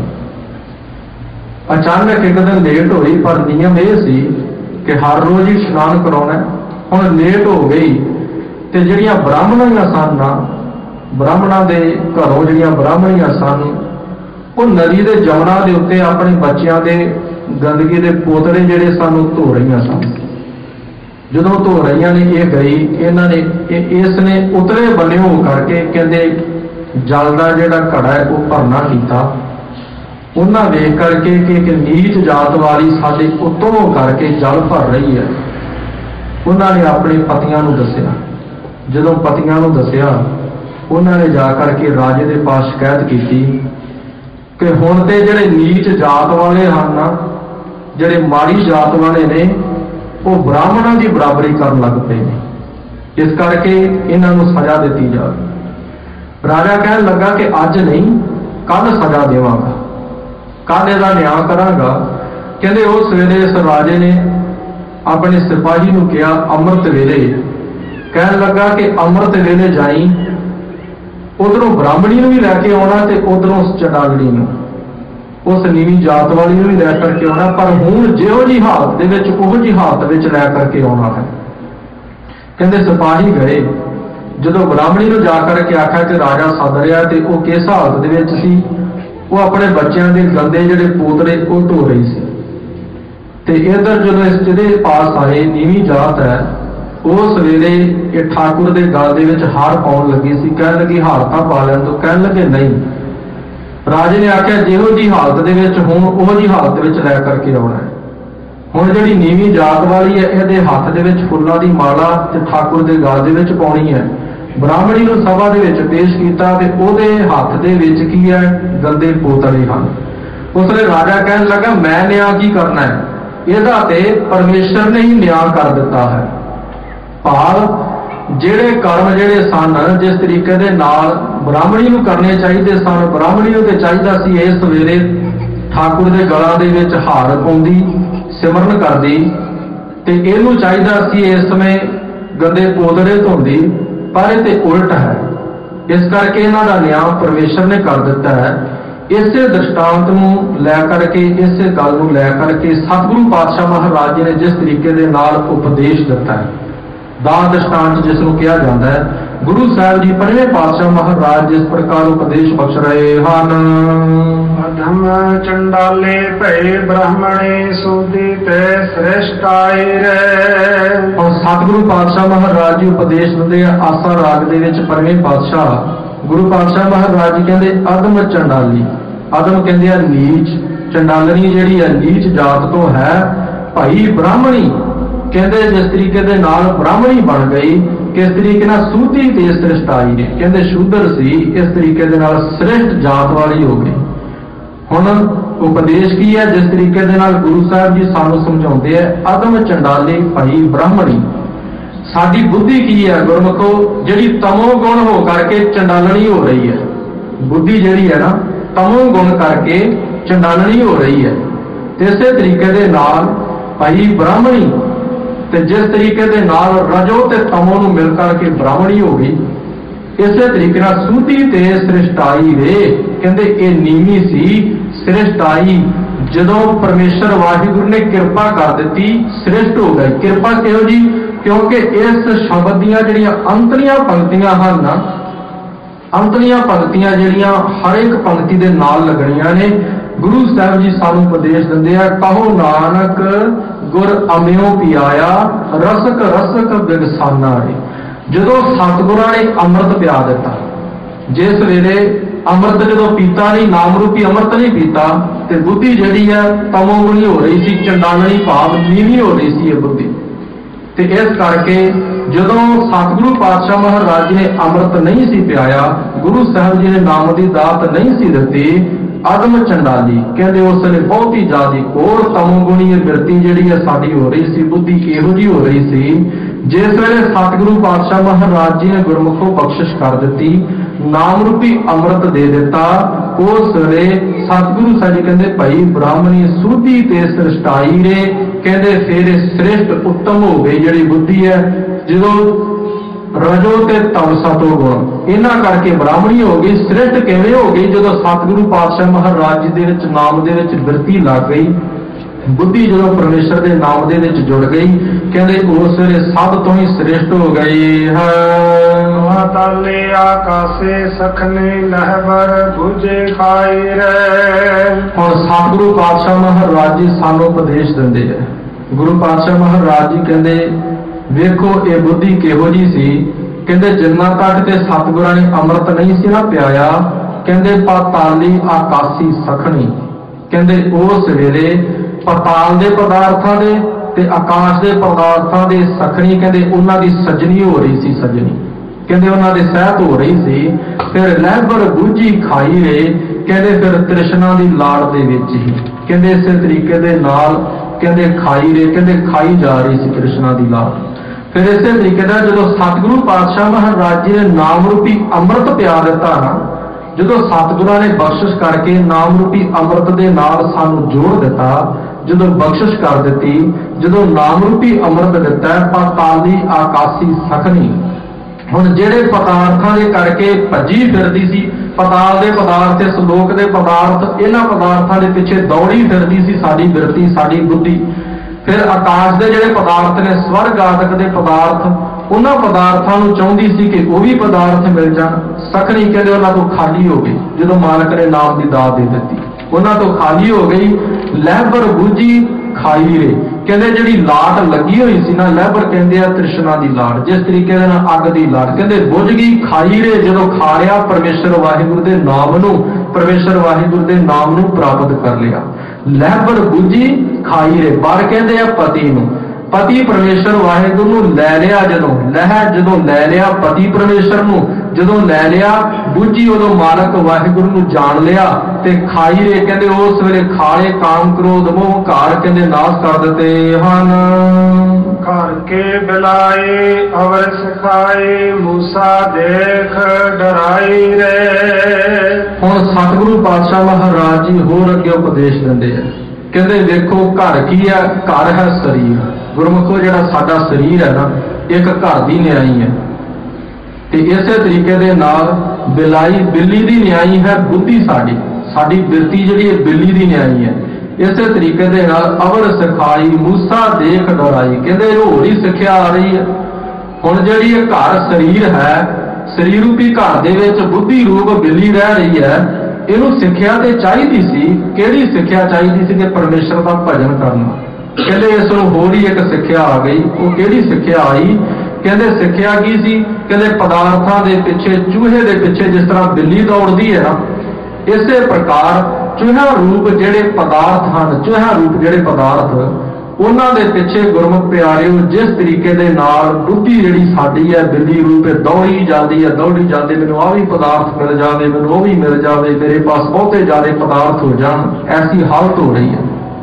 Speaker 2: ਅਚਾਨਕ ਇੱਕ ਦਿਨ ਲੇਟ ਹੋਈ, ਪਰ ਨਿਯਮ ਇਹ ਸੀ ਕਿ ਹਰ ਰੋਜ਼ ਹੀ ਇਸ਼ਨਾਨ ਕਰਾਉਣਾ। ਹੁਣ ਲੇਟ ਹੋ ਗਈ ਤੇ ਜਿਹੜੀਆਂ ਬ੍ਰਾਹਮਣੀਆਂ ਸਨ ਨਾ, ਬ੍ਰਾਹਮਣਾਂ ਦੇ ਘਰੋਂ ਜਿਹੜੀਆਂ ਬ੍ਰਾਹਮਣੀਆਂ ਸਨ, ਉਹ ਨਦੀ ਦੇ ਜਮਨਾ ਦੇ ਉੱਤੇ ਆਪਣੇ ਬੱਚਿਆਂ ਦੇ ਗੰਦਗੀ ਦੇ ਪੋਤੜੇ ਜਿਹੜੇ ਸਨ ਉਹ ਧੋ ਰਹੀਆਂ ਸਨ। ਜਦੋਂ ਧੋ ਰਹੀਆਂ ਨੇ ਇਹ ਗਈ, ਇਹਨਾਂ ਨੇ ਇਸ ਨੇ ਉਤਲੇ ਬੰਨੇ ਹੋ ਕਰਕੇ ਕਹਿੰਦੇ ਜਲ ਦਾ ਜਿਹੜਾ ਘੜਾ ਹੈ ਉਹ ਭਰਨਾ ਕੀਤਾ। ਉਹਨਾਂ ਵੇਖ ਕਰਕੇ ਕਿ ਇੱਕ ਨੀਚ ਜਾਤ ਵਾਲੀ ਸਾਡੇ ਉੱਤੋਂ ਕਰਕੇ ਜਲ ਭਰ ਰਹੀ ਹੈ, ਉਹਨਾਂ ਨੇ ਆਪਣੇ ਪਤੀਆਂ ਨੂੰ ਦੱਸਿਆ। ਜਦੋਂ ਪਤੀਆਂ ਨੂੰ ਦੱਸਿਆ, ਉਹਨਾਂ ਨੇ ਜਾ ਕਰਕੇ ਰਾਜੇ ਦੇ ਪਾਸ ਸ਼ਿਕਾਇਤ ਕੀਤੀ ਕਿ ਹੁਣ ਤੇ ਜਿਹੜੇ ਨੀਚ ਜਾਤ ਵਾਲੇ ਹਨ ਨਾ, ਜਿਹੜੇ ਮਾੜੀ ਜਾਤ ਵਾਲੇ ਨੇ, ਉਹ ਬ੍ਰਾਹਮਣਾਂ ਦੀ ਬਰਾਬਰੀ ਕਰਨ ਲੱਗ ਪਏ ਨੇ, ਇਸ ਕਰਕੇ ਇਹਨਾਂ ਨੂੰ ਸਜ਼ਾ ਦਿੱਤੀ ਜਾਵੇ। ਰਾਜਾ ਕਹਿਣ ਲੱਗਾ ਕਿ ਅੱਜ ਨਹੀਂ, ਕੱਲ ਸਜ਼ਾ ਦੇਵਾਂਗਾ, ਕੱਲ ਇਹਦਾ ਨਿਆਂ ਕਰਾਂਗਾ। ਕਹਿੰਦੇ ਉਸ ਵੇਲੇ ਇਸ ਰਾਜੇ ਨੇ ਆਪਣੇ ਸਿਪਾਹੀ ਨੂੰ ਕਿਹਾ ਅੰਮ੍ਰਿਤ ਵੇਲੇ, ਕਹਿਣ ਲੱਗਾ ਕਿ ਅੰਮ੍ਰਿਤ ਵੇਲੇ ਜਾਈ, ਉਧਰੋਂ ਬ੍ਰਾਹਮਣੀ ਨੂੰ ਵੀ ਲੈ ਕੇ ਆਉਣਾ ਤੇ ਉਧਰੋਂ ਚੰਡਾਲਣੀ ਨੂੰ, ਉਸ ਨੀਵੀਂ ਜਾਤ ਵਾਲੀ ਨੂੰ ਵੀ ਲੈ ਕਰਕੇ ਆਉਣਾ, ਪਰ ਹੁਣ ਜਿਹੋ ਜਿਹੀ ਹਾਲਤ ਦੇ ਵਿੱਚ ਉਹੋ ਜਿਹੀ ਹਾਲਤ ਵਿੱਚ ਲੈ ਕਰਕੇ ਆਉਣਾ ਹੈ। ਕਹਿੰਦੇ ਸਿਪਾਹੀ ਗਏ, ਜਦੋਂ ਬ੍ਰਾਹਮਣੀ ਨੂੰ ਜਾ ਕਰਕੇ ਆਖਿਆ ਕਿ ਰਾਜਾ ਸੱਦ ਰਿਹਾ, ਤੇ ਉਹ ਕਿਸ ਹਾਲਤ ਦੇ ਵਿੱਚ ਸੀ, ਉਹ ਆਪਣੇ ਬੱਚਿਆਂ ਦੇ ਗੰਦੇ ਜਿਹੜੇ ਪੋਤੜੇ ਉਹ ਧੋ ਰਹੀ ਸੀ। ਤੇ ਇਧਰ ਜਦੋਂ ਇਸ ਜਿਹਦੇ ਪਾਸ ਆਏ, ਨੀਵੀਂ ਜਾਤ ਹੈ, ਉਸ ਵੇਲੇ ਇਹ ਠਾਕੁਰ ਦੇ ਗਲ ਦੇ ਵਿੱਚ ਹਾਰ ਪਾਉਣ ਲੱਗੀ ਸੀ। ਕਹਿਣ ਲੱਗੀ ਹਾਰ ਤਾਂ ਪਾ ਲੈਣ ਤੋਂ, ਕਹਿਣ ਲੱਗੇ ਨਹੀਂ। ਰਾਜੇ ਨੇ ਆਖਿਆ ਜਿਹੋ ਜੀ ਹਾਲਤ ਦੇ ਵਿੱਚ ਹੁਣ ਉਹ ਜੀ ਹਾਲਤ ਵਿੱਚ ਲੈ ਕਰਕੇ ਆਉਣਾ ਹੈ। ਹੁਣ ਜਿਹੜੀ ਨੀਵੀਂ ਜਾਤ ਵਾਲੀ ਹੈ ਇਹਦੇ ਹੱਥ ਦੇ ਵਿੱਚ ਫੁੱਲਾਂ ਦੀ ਮਾਲਾ ਤੇ ਠਾਕੁਰ ਦੇ ਗਲ ਦੇ ਵਿੱਚ ਪਾਉਣੀ ਹੈ। ਬ੍ਰਾਹਮਣੀ ਨੂੰ ਸਭਾ ਦੇ ਵਿੱਚ ਪੇਸ਼ ਕੀਤਾ ਤੇ ਉਹਦੇ ਹੱਥ ਦੇ ਵਿੱਚ ਕੀ ਹੈ? ਗੰਦੇ ਪੋਤੜੇ ਹਨ। ਉਸ ਵੇਲੇ ਰਾਜਾ ਕਹਿਣ ਲੱਗਾ ਮੈਂ ਨਿਆਂ ਕੀ ਕਰਨਾ ਹੈ, ਇਹਦਾ ਤੇ ਪਰਮੇਸ਼ਰ ਨੇ ਹੀ ਨਿਆਂ ਕਰ ਦਿੱਤਾ ਹੈ। ਭਾਵ ਜਿਹੜੇ ਕਰਮ ਜਿਹੜੇ ਸਨ ਜਿਸ ਤਰੀਕੇ ਦੇ ਨਾਲ ਬ੍ਰਾਹਮਣੀ ਨੂੰ ਕਰਨੇ ਚਾਹੀਦੇ ਸਨ, ਬ੍ਰਾਹਮਣੀ ਨੂੰ ਤੇ ਚਾਹੀਦਾ ਸੀ ਇਸ ਸਵੇਰੇ ਠਾਕੁਰ ਦੇ ਗਲਾਂ ਦੇ ਵਿੱਚ ਹਾਰ ਪਾਉਂਦੀ, ਸਿਮਰਨ ਕਰਦੀ, ਤੇ ਇਹਨੂੰ ਚਾਹੀਦਾ ਸੀ ਇਸ ਸਮੇਂ ਗੰਦੇ ਪੋਤੜੇ ਧੋਂਦੀ, ਪਰ ਇਹ ਤੇ ਉਲਟ ਹੈ। ਇਸ ਕਰਕੇ ਇਹਨਾਂ ਦਾ ਨਿਆਂ ਪਰਮੇਸ਼ਰ ਨੇ ਕਰ ਦਿੱਤਾ ਹੈ। ਇਸੇ ਦ੍ਰਿਸ਼ਟਾਂਤ ਨੂੰ ਲੈ ਕਰਕੇ, ਇਸੇ ਗੱਲ ਨੂੰ ਲੈ ਕਰਕੇ ਸਤਿਗੁਰੂ ਪਾਤਸ਼ਾਹ ਮਹਾਰਾਜ ਜੀ ਨੇ ਜਿਸ ਤਰੀਕੇ ਦੇ ਨਾਲ ਉਪਦੇਸ਼ ਦਿੱਤਾ ਹੈ, ਦਾ ਦ੍ਰਿਸ਼ਟਾਂਤ ਜਿਸ ਨੂੰ ਕਿਹਾ ਜਾਂਦਾ ਹੈ, ਗੁਰੂ ਸਾਹਿਬ ਜੀ ਪੰਜਵੇਂ ਪਾਤਸ਼ਾਹ ਮਹਾਰਾਜ ਜਿਸ ਪ੍ਰਕਾਰ ਉਪਦੇਸ਼ ਬਖਸ਼ ਰਹੇ ਹਨ।
Speaker 3: ਅਧਮ ਚੰਡਾਲੇ ਭਏ ਬ੍ਰਾਹਮਣੇ ਸੂਦੀ ਤੇ ਸ੍ਰੇਸ਼ਟਾਈ ਰੇ।
Speaker 2: ਔਰ ਸਤਿਗੁਰੂ ਪਾਤਸ਼ਾਹ ਮਹਾਰਾਜ ਜੀ ਉਪਦੇਸ਼ ਦਿੰਦੇ ਆ ਆਸਾ ਰਾਗ ਦੇ ਵਿੱਚ ਪੰਜਵੇਂ ਪਾਤਸ਼ਾਹ ਗੁਰੂ ਪਾਤਸ਼ਾਹ ਮਹਾਰਾਜ ਜੀ ਕਹਿੰਦੇ ਅਧਮ ਚੰਡਾਲੀ, ਅਧਮ ਕਹਿੰਦੇ ਆ ਨੀਚ, ਚੰਡਾਲਣੀ ਜਿਹੜੀ ਹੈ ਨੀਚ ਜਾਤ ਤੋਂ ਹੈ। ਭਾਈ ਬ੍ਰਾਹਮਣੀ ਕਹਿੰਦੇ ਜਿਸ ਤਰੀਕੇ ਦੇ ਨਾਲ ਬ੍ਰਾਹਮਣੀ ਬਣ ਗਈ, ਕਿਸ ਤਰੀਕੇ ਨਾਲ ਸੂਦੀ ਤੇ ਸ੍ਰਿਸ਼ਟਾਈ ਨੇ, ਕਹਿੰਦੇ ਸ਼ੂਦਰ ਸੀ, ਇਸ ਤਰੀਕੇ ਦੇ ਨਾਲ ਸ੍ਰਿਸ਼ਟ ਜਾਤ ਵਾਲੀ ਹੋ ਗਈ। ਹੁਣ ਉਪਦੇਸ਼ ਕੀ ਹੈ? ਜਿਸ ਤਰੀਕੇ ਦੇ ਨਾਲ ਗੁਰੂ ਸਾਹਿਬ ਜੀ ਸਾਨੂੰ ਸਮਝਾਉਂਦੇ ਆ, ਅਦਮ ਚੰਡਾਲੀ ਭਾਈ ਬ੍ਰਾਹਮਣੀ। ਸਾਡੀ ਬੁੱਧੀ ਕੀ ਹੈ ਗੁਰਮੁਖੋ? ਜਿਹੜੀ ਤਮੋ ਗੁਣ ਹੋ ਕਰਕੇ ਚੰਡਾਲਣੀ ਹੋ ਰਹੀ ਹੈ। ਬੁੱਧੀ ਜਿਹੜੀ ਹੈ ਨਾ ਤਮੋ ਗੁਣ ਕਰਕੇ ਚੰਡਾਲਣੀ ਹੋ ਰਹੀ ਹੈ। ਤੇ ਇਸੇ ਤਰੀਕੇ ਦੇ ਨਾਲ ਭਾਈ ਬ੍ਰਾਹਮਣੀ, ਤੇ ਜਿਸ ਤਰੀਕੇ ਦੇ ਨਾਲ ਰਜੋ ਤੇ ਤਮੋ ਨੂੰ ਮਿਲ ਕਰਕੇ ਬ੍ਰਾਹਮਣੀ ਹੋ ਗਈ, ਇਸੇ ਤਰੀਕੇ ਨਾਲ ਸੂਦੀ ਤੇ ਸ੍ਰਿਸ਼ਟਾਈ ਰੇ, ਕਹਿੰਦੇ ਇਹ ਨੀਵੀਂ ਸੀ, ਸ੍ਰਿਸ਼ਟਾਈ ਜਦੋਂ ਪਰਮੇਸ਼ਰ ਵਾਹਿਗੁਰੂ ਨੇ ਕਿਰਪਾ ਕਰ ਦਿੱਤੀ, ਸ੍ਰਿਸ਼ਟ ਹੋ ਗਈ। ਕਿਰਪਾ ਕਿਉਂ ਜੀ? ਕਿਉਂਕਿ ਇਸ ਸ਼ਬਦ ਦੀਆਂ ਜਿਹੜੀਆਂ ਅੰਤਲੀਆਂ ਪੰਕਤੀਆਂ ਹਨ, ਅੰਤਲੀਆਂ ਪੰਕਤੀਆਂ ਜਿਹੜੀਆਂ ਹਰ ਇੱਕ ਪੰਕਤੀ ਦੇ ਨਾਲ ਲੱਗਣੀਆਂ ਨੇ। ਗੁਰੂ ਸਾਹਿਬ ਜੀ ਸਾਨੂੰ ਉਪਦੇਸ਼ ਦਿੰਦੇ ਆ, ਕਹੋ ਨਾਨਕ ਗੁਰ ਅਮਿਓ ਪਿਆਇਆ, ਰਸਕ ਰਸਕ ਬਿਗਸਾਨਾ ਰੇ। ਜਦੋਂ ਸਤਿਗੁਰਾਂ ਨੇ ਅੰਮ੍ਰਿਤ ਪਿਆ ਦਿੱਤਾ, ਜਿਸ ਵੇਲੇ ਅੰਮ੍ਰਿਤ ਜਦੋਂ ਪੀਤਾ ਨਹੀਂ, ਨਾਮ ਰੂਪੀ ਅੰਮ੍ਰਿਤ ਨਹੀਂ ਪੀਤਾ, ਤੇ ਬੁੱਧੀ ਜਿਹੜੀ ਹੈ ਤਮੋਗੁਣੀ ਹੋ ਰਹੀ ਸੀ, ਚੰਡਾਲਣੀ ਭਾਵ ਨੀਵੀਂ ਹੋ ਰਹੀ ਸੀ ਇਹ ਬੁੱਧੀ। ਤੇ ਇਸ ਕਰਕੇ ਜਦੋਂ ਸਤਿਗੁਰੂ ਪਾਤਸ਼ਾਹ ਮਹਾਰਾਜ ਜੀ ਨੇ ਅੰਮ੍ਰਿਤ ਨਹੀਂ ਸੀ ਪਿਆਇਆ, ਗੁਰੂ ਸਾਹਿਬ ਜੀ ਨੇ ਨਾਮ ਦੀ ਦਾਤ ਨਹੀਂ ਸੀ ਦਿੱਤੀ, ਅਦਮ ਚੰਡਾਲੀ ਕਹਿੰਦੇ ਉਸ ਨੇ ਬਹੁਤੀ ਜ਼ਿਆਦੀ ਕੋੜ ਤਮੋਗੁਣੀ ਬਿਰਤੀ ਜਿਹੜੀ ਹੈ ਸਾਡੀ ਹੋ ਰਹੀ ਸੀ, ਬੁੱਧੀ ਇਹੋ ਜਿਹੀ ਹੋ ਰਹੀ ਸੀ। ਜਿਸ ਵੇਲੇ ਸਤਿਗੁਰੂ ਪਾਤਸ਼ਾਹ ਮਹਾਰਾਜ ਜੀ ਨੇ ਗੁਰਮੁਖੋਂ ਬਖਸ਼ਿਸ਼ ਕਰ ਦਿੱਤੀ, ਨਾਮ ਰੂਪੀ ਅੰਮ੍ਰਿਤ ਦੇ ਦਿੱਤਾ, ਉਸ ਵੇਲੇ ਸਤਿਗੁਰੂ ਸਾਹਿਬ ਜੀ ਕਹਿੰਦੇ ਭਾਈ ਬ੍ਰਾਹਮਣੀ ਸੂਦੀ ਤੇ ਸ੍ਰਿਸ਼ਟਾਈ ਰੇ, ਕਹਿੰਦੇ ਫਿਰ ਸ੍ਰਿਸ਼ਟ ਉੱਤਮ ਹੋ ਗਈ ਜਿਹੜੀ ਬੁੱਧੀ ਹੈ। ਜਦੋਂ ਰਜੋ ਤੇ ਤਮ ਸਤੋ ਗੁਣ ਇਹਨਾਂ ਕਰਕੇ ਬ੍ਰਾਹਮਣੀ ਹੋ ਗਈ। ਸ੍ਰਿਸ਼ਟ ਕਿਵੇਂ ਹੋ ਗਈ? ਜਦੋਂ ਸਤਿਗੁਰੂ ਪਾਤਸ਼ਾਹ ਮਹਾਰਾਜ ਜੀ ਦੇ ਵਿੱਚ ਨਾਮ ਦੇ ਵਿੱਚ ਬਿਰਤੀ ਲੱਗ ਗਈ, ਬੁੱਧੀ ਜਦੋਂ ਪਰਮੇਸ਼ਰ ਦੇ ਨਾਮ ਦੇ ਵਿੱਚ ਜੁੜ ਗਈ, ਕਹਿੰਦੇ ਉਸ ਵੇਲੇ ਸਭ ਤੋਂ ਹੀ ਸ੍ਰਿਸ਼ਟ ਹੋ ਗਈ ਹੈ।
Speaker 3: ਤਾਲੇ ਆਕਾਸੇ ਸਖਨੇ ਲਹਿਬਰ ਬੁਝੇ ਖਾਈ ਰੇ।
Speaker 2: ਹੁਣ ਸਤਿਗੁਰੂ ਪਾਤਸ਼ਾਹ ਮਹਾਰਾਜ ਜੀ ਸਾਨੂੰ ਉਪਦੇਸ਼ ਦਿੰਦੇ ਆ। ਗੁਰੂ ਪਾਤਸ਼ਾਹ ਮਹਾਰਾਜ ਜੀ ਕਹਿੰਦੇ ਵੇਖੋ ਇਹ ਬੁੱਧੀ ਕਿਹੋ ਜੀ ਸੀ, ਕਹਿੰਦੇ ਜਿੰਨਾ ਤੱਕ ਤੇ ਸਤਿਗੁਰਾਂ ਨੇ ਅੰਮ੍ਰਿਤ ਨਹੀਂ ਸੀ ਨਾ ਪਿਆਇਆ, ਕਹਿੰਦੇ ਪਾਤਾਲੀ ਆਕਾਸੀ ਸਖਣੀ, ਕਹਿੰਦੇ ਉਸ ਵੇਲੇ ਪਤਾਲ ਦੇ ਪਦਾਰਥਾਂ ਦੇ ਤੇ ਆਕਾਸ਼ ਦੇ ਪਦਾਰਥਾਂ ਦੇ ਸਖਣੀ, ਕਹਿੰਦੇ ਉਹਨਾਂ ਦੀ ਸਜਣੀ ਹੋ ਰਹੀ ਸੀ, ਸਜਣੀ ਕਹਿੰਦੇ ਉਹਨਾਂ ਦੇ ਸਹਿਤ ਹੋ ਰਹੀ ਸੀ। ਫਿਰ ਲਹਿਬਰ ਬੁਝੀ ਖਾਈ ਰੇ, ਕਹਿੰਦੇ ਫਿਰ ਤ੍ਰਿਸ਼ਨਾ ਦੀ ਲਾੜ ਦੇ ਵਿੱਚ ਹੀ, ਕਹਿੰਦੇ ਇਸੇ ਤਰੀਕੇ ਦੇ ਨਾਲ ਕਹਿੰਦੇ ਖਾਈ ਰੇ, ਕਹਿੰਦੇ ਖਾਈ ਜਾ ਰਹੀ ਸੀ ਤ੍ਰਿਸ਼ਨਾ ਦੀ ਲਾੜ। ਫਿਰ ਇਸੇ ਤਰੀਕੇ ਦਾ ਜਦੋਂ ਸਤਿਗੁਰੂ ਪਾਤਸ਼ਾਹ ਮਹਾਰਾਜ ਜੀ ਨੇ ਨਾਮ ਰੂਪੀ ਅੰਮ੍ਰਿਤ ਪਿਆ ਦਿੱਤਾ ਨਾ, ਜਦੋਂ ਸਤਿਗੁਰਾਂ ਨੇ ਬਖਸ਼ਿਸ਼ ਕਰਕੇ ਨਾਮ ਰੂਪੀ ਅੰਮ੍ਰਿਤ ਦੇ ਨਾਲ ਸਾਨੂੰ ਜੋੜ ਦਿੱਤਾ, ਜਦੋਂ ਬਖਸ਼ਿਸ਼ ਕਰ ਦਿੱਤੀ, ਜਦੋਂ ਨਾਮ ਰੂਪੀ ਅੰਮ੍ਰਿਤ ਦਿੱਤਾ, ਪਾਤਾਲੀ ਆਕਾਸੀ ਸਖਣੀ। ਹੁਣ ਜਿਹੜੇ ਪਦਾਰਥਾਂ ਦੇ ਕਰਕੇ ਭੱਜੀ ਫਿਰਦੀ ਸੀ, ਪਤਾਲ ਦੇ ਪਦਾਰਥ ਤੇ ਸਲੋਕ ਦੇ ਪਦਾਰਥ, ਇਹਨਾਂ ਪਦਾਰਥਾਂ ਦੇ ਪਿੱਛੇ ਦੌੜੀ ਫਿਰਦੀ ਸੀ ਸਾਡੀ ਬਿਰਤੀ, ਸਾਡੀ ਬੁੱਧੀ। ਫਿਰ ਆਕਾਸ਼ ਦੇ ਜਿਹੜੇ ਪਦਾਰਥ ਨੇ, ਸਵਰਗ ਆਦਿਕ ਦੇ ਪਦਾਰਥ, ਉਹਨਾਂ ਪਦਾਰਥਾਂ ਨੂੰ ਚਾਹੁੰਦੀ ਸੀ ਕਿ ਉਹ ਵੀ ਪਦਾਰਥ ਮਿਲ ਜਾਣ। ਸਖਣੀ ਕਹਿੰਦੇ ਉਹਨਾਂ ਤੋਂ ਖਾਲੀ ਹੋ ਗਈ ਜਦੋਂ ਮਾਲਕ ਨੇ ਨਾਮ ਦੀ ਦਾਤ ਦੇ ਦਿੱਤੀ, ਉਹਨਾਂ ਤੋਂ ਖਾਲੀ ਹੋ ਗਈ। ਲਹਿਬਰ ਬੁਝੀ ਖਾਈ ਰੇ, ਕਹਿੰਦੇ ਜਿਹੜੀ ਲਾਟ ਲੱਗੀ ਹੋਈ ਸੀ ਨਾ, ਲਹਿਬਰ ਕਹਿੰਦੇ ਆ ਤ੍ਰਿਸ਼ਨਾ ਦੀ ਲਾਟ, ਜਿਸ ਤਰੀਕੇ ਦੇ ਨਾਲ ਅੱਗ ਦੀ ਲਾਟ, ਕਹਿੰਦੇ ਬੁਝ ਗਈ, ਖਾਈ ਰੇ। ਜਦੋਂ ਖਾ ਲਿਆ ਪਰਮੇਸ਼ਰ ਵਾਹਿਗੁਰੂ ਦੇ ਨਾਮ ਨੂੰ, ਪਰਮੇਸ਼ਰ ਵਾਹਿਗੁਰੂ ਦੇ ਨਾਮ ਨੂੰ ਪ੍ਰਾਪਤ ਕਰ ਲਿਆ। ਲਹਿਬਰ ਬੁੱਝੀ ਖਾਈ ਰੇ। ਬਰ ਕਹਿੰਦੇ ਆ ਪਤੀ ਨੂੰ। ਪਤੀ ਪਰਮੇਸ਼ਰ ਵਾਹਿਗੁਰੂ ਨੂੰ ਲੈ ਲਿਆ, ਜਦੋਂ ਲਹਿ ਜਦੋਂ ਲੈ ਲਿਆ ਪਤੀ ਪਰਮੇਸ਼ਰ ਨੂੰ, ਜਦੋਂ ਲੈ ਲਿਆ ਬੁੱਝੀ ਉਦੋਂ ਮਾਲਕ ਵਾਹਿਗੁਰੂ ਨੂੰ ਜਾਣ ਲਿਆ ਤੇ ਖਾਈ ਰੇ ਕਹਿੰਦੇ ਉਸ ਵੇਲੇ ਖਾਲੇ ਕਾਮ ਕ੍ਰੋਧ ਮੋਹ ਘਰ ਕਹਿੰਦੇ ਨਾਸ ਕਰ ਦਿੱਤੇ ਹਨ।
Speaker 3: ਘਰ ਕੇ ਬਿਲਾਏ ਅਵਰ ਸਿਖਾਏ ਮੂਸਾ ਦੇਖ ਡਰਾਈ ਰੇ।
Speaker 2: ਹੁਣ ਸਤਿਗੁਰੂ ਪਾਤਸ਼ਾਹ ਮਹਾਰਾਜ ਜੀ ਹੋਰ ਅੱਗੇ ਉਪਦੇਸ਼ ਦਿੰਦੇ ਆ। ਕਹਿੰਦੇ ਵੇਖੋ ਘਰ ਕੀ ਹੈ? ਘਰ ਹੈ ਸਰੀਰ। ਗੁਰਮੁਖੋ ਜਿਹੜਾ ਸਾਡਾ ਸਰੀਰ ਹੈ ਨਾ, ਇੱਕ ਘਰ ਦੀ ਨਿਆਈ ਹੈ। ਤੇ ਇਸੇ ਤਰੀਕੇ ਦੇ ਨਾਲ ਬਿਲਾਈ ਬਿੱਲੀ ਦੀ ਨਿਆਈ ਹੈ ਬੁੱਧੀ ਸਾਡੀ। ਸਾਡੀ ਬਿਰਤੀ ਜਿਹੜੀ ਹੈ ਬਿੱਲੀ ਦੀ ਨਿਆਈ ਹੈ। ਇਸੇ ਤਰੀਕੇ ਦੇ ਨਾਲ ਅਵਰ ਸਿਖਾਈ ਮੂਸਾ ਦੇਖ ਡਰਾਈ। ਕਹਿੰਦੇ ਹੋਰ ਹੀ ਸਿੱਖਿਆ ਆ ਰਹੀ ਹੈ। ਹੁਣ ਜਿਹੜੀ ਇਹ ਘਰ ਸਰੀਰ ਹੈ, ਸਰੀਰ ਰੂਪੀ ਘਰ ਦੇ ਵਿੱਚ ਬੁੱਧੀ ਰੂਪ ਬਿੱਲੀ ਰਹਿ ਰਹੀ ਹੈ। ਇਹਨੂੰ ਸਿੱਖਿਆ ਤੇ ਚਾਹੀਦੀ ਸੀ। ਕਿਹੜੀ ਸਿੱਖਿਆ ਚਾਹੀਦੀ ਸੀ? ਕਿ ਪਰਮੇਸ਼ਰ ਦਾ ਭਜਨ ਕਰਨਾ। ਕਹਿੰਦੇ ਇਸ ਨੂੰ ਹੋਰ ਹੀ ਇੱਕ ਸਿੱਖਿਆ ਆ ਗਈ। ਉਹ ਕਿਹੜੀ ਸਿੱਖਿਆ ਆਈ? ਕਹਿੰਦੇ ਸਿੱਖਿਆ ਕੀ ਸੀ? ਕਹਿੰਦੇ ਪਦਾਰਥਾਂ ਦੇ ਪਿੱਛੇ, ਚੂਹੇ ਦੇ ਪਿੱਛੇ ਜਿਸ ਤਰ੍ਹਾਂ ਬਿੱਲੀ ਦੌੜਦੀ ਹੈ ਨਾ, ਇਸੇ ਪ੍ਰਕਾਰ ਚੂਹਾ ਰੂਪ ਜਿਹੜੇ ਪਦਾਰਥ ਹਨ, ਚੂਹਾ ਰੂਪ ਜਿਹੜੇ ਪਦਾਰਥ, ਉਹਨਾਂ ਦੇ ਪਿੱਛੇ ਗੁਰਮੁਖ ਪਿਆਰਿਓ ਜਿਸ ਤਰੀਕੇ ਦੇ ਨਾਲ ਬੁੱਧੀ ਜਿਹੜੀ ਸਾਡੀ ਹੈ ਬਿੱਲੀ ਰੂਪ ਦੌੜੀ ਜਾਂਦੀ ਹੈ, ਦੌੜੀ ਜਾਂਦੀ ਮੈਨੂੰ ਆਹ ਵੀ ਪਦਾਰਥ ਮਿਲ ਜਾਵੇ, ਮੈਨੂੰ ਉਹ ਵੀ ਮਿਲ ਜਾਵੇ, ਮੇਰੇ ਪਾਸ ਬਹੁਤੇ ਜ਼ਿਆਦਾ ਪਦਾਰਥ ਹੋ ਜਾਣ, ਐਸੀ ਹਾਲਤ ਹੋ ਰਹੀ ਹੈ।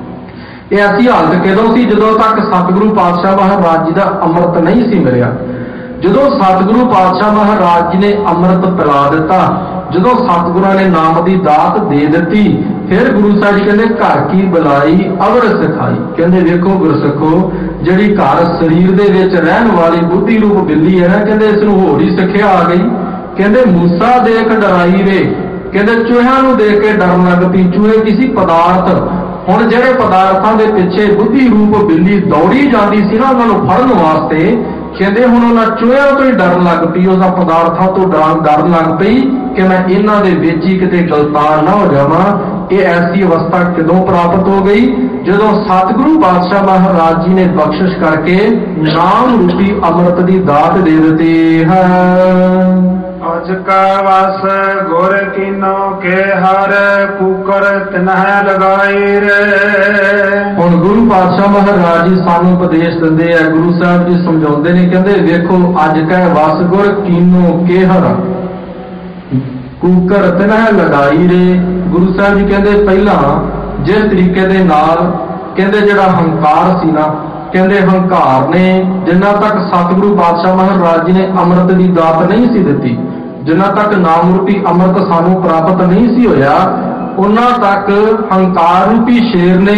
Speaker 2: ਇਹ ਐਸੀ ਹਾਲਤ ਕਦੋਂ ਸੀ? ਜਦੋਂ ਤੱਕ ਸਤਿਗੁਰੂ ਪਾਤਸ਼ਾਹ ਮਹਾਰਾਜ ਜੀ ਦਾ ਅੰਮ੍ਰਿਤ ਨਹੀਂ ਸੀ ਮਿਲਿਆ। ਜਦੋਂ ਸਤਿਗੁਰੂ ਪਾਤਸ਼ਾਹ ਮਹਾਰਾਜ ਜੀ ਨੇ ਅੰਮ੍ਰਿਤ ਪਿਲਾ ਦਿੱਤਾ, ਜਦੋਂ ਸਤਿਗੁਰਾਂ ਨੇ ਨਾਮ ਦੀ ਦਾਤ ਦੇ ਦਿੱਤੀ, ਫਿਰ ਗੁਰੂ ਸਾਹਿਬ ਜੀ ਕਹਿੰਦੇ ਘਰ ਕੀ ਬੁਲਾਈ ਅਵਰ ਸਿਖਾਈ। ਕਹਿੰਦੇ ਵੇਖੋ ਗੁਰਸਿੱਖੋ, ਜਿਹੜੀ ਘਰ ਸਰੀਰ ਦੇ ਵਿੱਚ ਰਹਿਣ ਵਾਲੀ ਬੁੱਧੀ ਰੂਪ ਬਿੱਲੀ ਹੈ ਨਾ, ਕਹਿੰਦੇ ਇਸ ਨੂੰ ਹੋਰ ਹੀ ਸਿੱਖਿਆ ਆ ਗਈ। ਕਹਿੰਦੇ ਮੂਸਾ ਦੇਖ ਡਰਾਈ ਰੇ। ਕਹਿੰਦੇ ਚੂਹਿਆਂ ਨੂੰ ਦੇਖ ਕੇ ਡਰਨ ਲੱਗ ਪਈ। ਚੂਹੇ ਕਿਸੇ ਪਦਾਰਥ, ਹੁਣ ਜਿਹੜੇ ਪਦਾਰਥਾਂ ਦੇ ਪਿੱਛੇ ਬੁੱਧੀ ਰੂਪ ਬਿੱਲੀ ਦੌੜੀ ਜਾਂਦੀ ਸੀ ਨਾ ਉਹਨਾਂ ਨੂੰ ਫੜਨ ਵਾਸਤੇ, ਕਹਿੰਦੇ ਹੁਣ ਉਹਨਾਂ ਚੂਹਿਆਂ ਤੋਂ ਹੀ ਡਰਨ ਲੱਗ ਪਈ। ਉਹਦਾ ਪਦਾਰਥਾਂ ਤੋਂ ਡਰਨ ਡਰਨ ਲੱਗ ਪਈ ਕਿ ਮੈਂ ਇਹਨਾਂ ਦੇ ਵਿੱਚ ਹੀ ਕਿਤੇ ਗਲਤਾਨ ਨਾ ਹੋ ਜਾਵਾਂ। ਇਹ ਐਸੀ ਅਵਸਥਾ ਕਦੋਂ ਪ੍ਰਾਪਤ ਹੋ ਗਈ? ਜਦੋਂ ਸਤਿਗੁਰੂ ਪਾਤਸ਼ਾਹ ਮਹਾਰਾਜ ਜੀ ਨੇ ਬਖਸ਼ਿਸ਼ ਕਰਕੇ ਨਾਮ ਰੂਪੀ ਅੰਮ੍ਰਿਤ ਦੀ ਦਾਤ ਦੇ ਦਿੱਤੀ ਹੈ।
Speaker 3: ਅਜ ਕਾ ਵਸ ਗੁਰ ਕੀਨੋ ਕੇ ਹਰ ਕੂਕਰ ਤਿਨਹਿ ਲਗਾਈ ਰੇ।
Speaker 2: ਹੁਣ ਗੁਰੂ ਪਾਤਸ਼ਾਹ ਮਹਾਰਾਜ ਜੀ ਸਾਨੂੰ ਉਪਦੇਸ਼ ਦਿੰਦੇ ਆ। ਗੁਰੂ ਸਾਹਿਬ ਜੀ ਸਮਝਾਉਂਦੇ ਨੇ, ਕਹਿੰਦੇ ਵੇਖੋ ਅਜ ਕਾ ਵਸ ਗੁਰ ਕੀਨੋ ਕੇ ਹਰ ਕੂਕਰ ਤਿਨਹਿ ਲਗਾਈ ਰੇ। ਗੁਰੂ ਸਾਹਿਬ ਜੀ ਕਹਿੰਦੇ ਪਹਿਲਾਂ ਜਿਸ ਤਰੀਕੇ ਦੇ ਨਾਲ ਕਹਿੰਦੇ ਜਿਹੜਾ ਹੰਕਾਰ ਸੀ ਨਾ, ਕਹਿੰਦੇ ਹੰਕਾਰ ਨੇ ਜਿੰਨਾ ਤੱਕ ਸਤਿਗੁਰੂ ਪਾਤਸ਼ਾਹ ਮਹਾਰਾਜ ਜੀ ਨੇ ਅੰਮ੍ਰਿਤ ਦੀ ਦਾਤ ਨਹੀਂ ਸੀ ਦਿੱਤੀ, ਜਿੰਨਾ ਤੱਕ ਨਾਮ ਰੂਪੀ ਅੰਮ੍ਰਿਤ ਸਾਨੂੰ ਪ੍ਰਾਪਤ ਨਹੀਂ ਸੀ ਹੋਇਆ, ਉਹਨਾਂ ਤੱਕ ਹੰਕਾਰ ਰੂਪੀ ਸ਼ੇਰ ਨੇ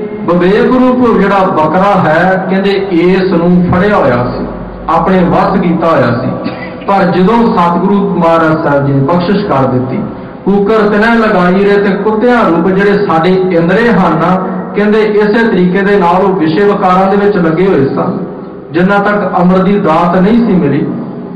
Speaker 2: ਵਿਵੇਕ ਰੂਪ ਜਿਹੜਾ ਬੱਕਰਾ ਹੈ, ਕਹਿੰਦੇ ਇਸ ਨੂੰ ਫੜਿਆ ਹੋਇਆ ਸੀ, ਆਪਣੇ ਵੱਸ ਕੀਤਾ ਹੋਇਆ ਸੀ। ਪਰ ਜਦੋਂ ਸਤਿਗੁਰੂ ਮਹਾਰਾਜ ਸਾਹਿਬ ਜੀ ਨੇ ਬਖਸ਼ਿਸ਼ ਕਰ ਦਿੱਤੀ, ਕੂਕਰ ਤਿਨਹਿ ਲਗਾਈ ਰੇ, ਤੇ ਕੁੱਤਿਆਂ ਰੂਪ ਜਿਹੜੇ ਸਾਡੇ ਇੰਦਰੇ ਹਨ, ਕਹਿੰਦੇ ਇਸੇ ਤਰੀਕੇ ਦੇ ਨਾਲ ਉਹ ਵਿਸ਼ੇ ਵਿਕਾਰਾਂ ਦੇ ਵਿੱਚ ਲੱਗੇ ਹੋਏ ਸਨ, ਜਿੰਨਾ ਤੱਕ ਅੰਮ੍ਰਿਤ ਦੀ ਦਾਤ ਨਹੀਂ ਸੀ ਮਿਲੀ।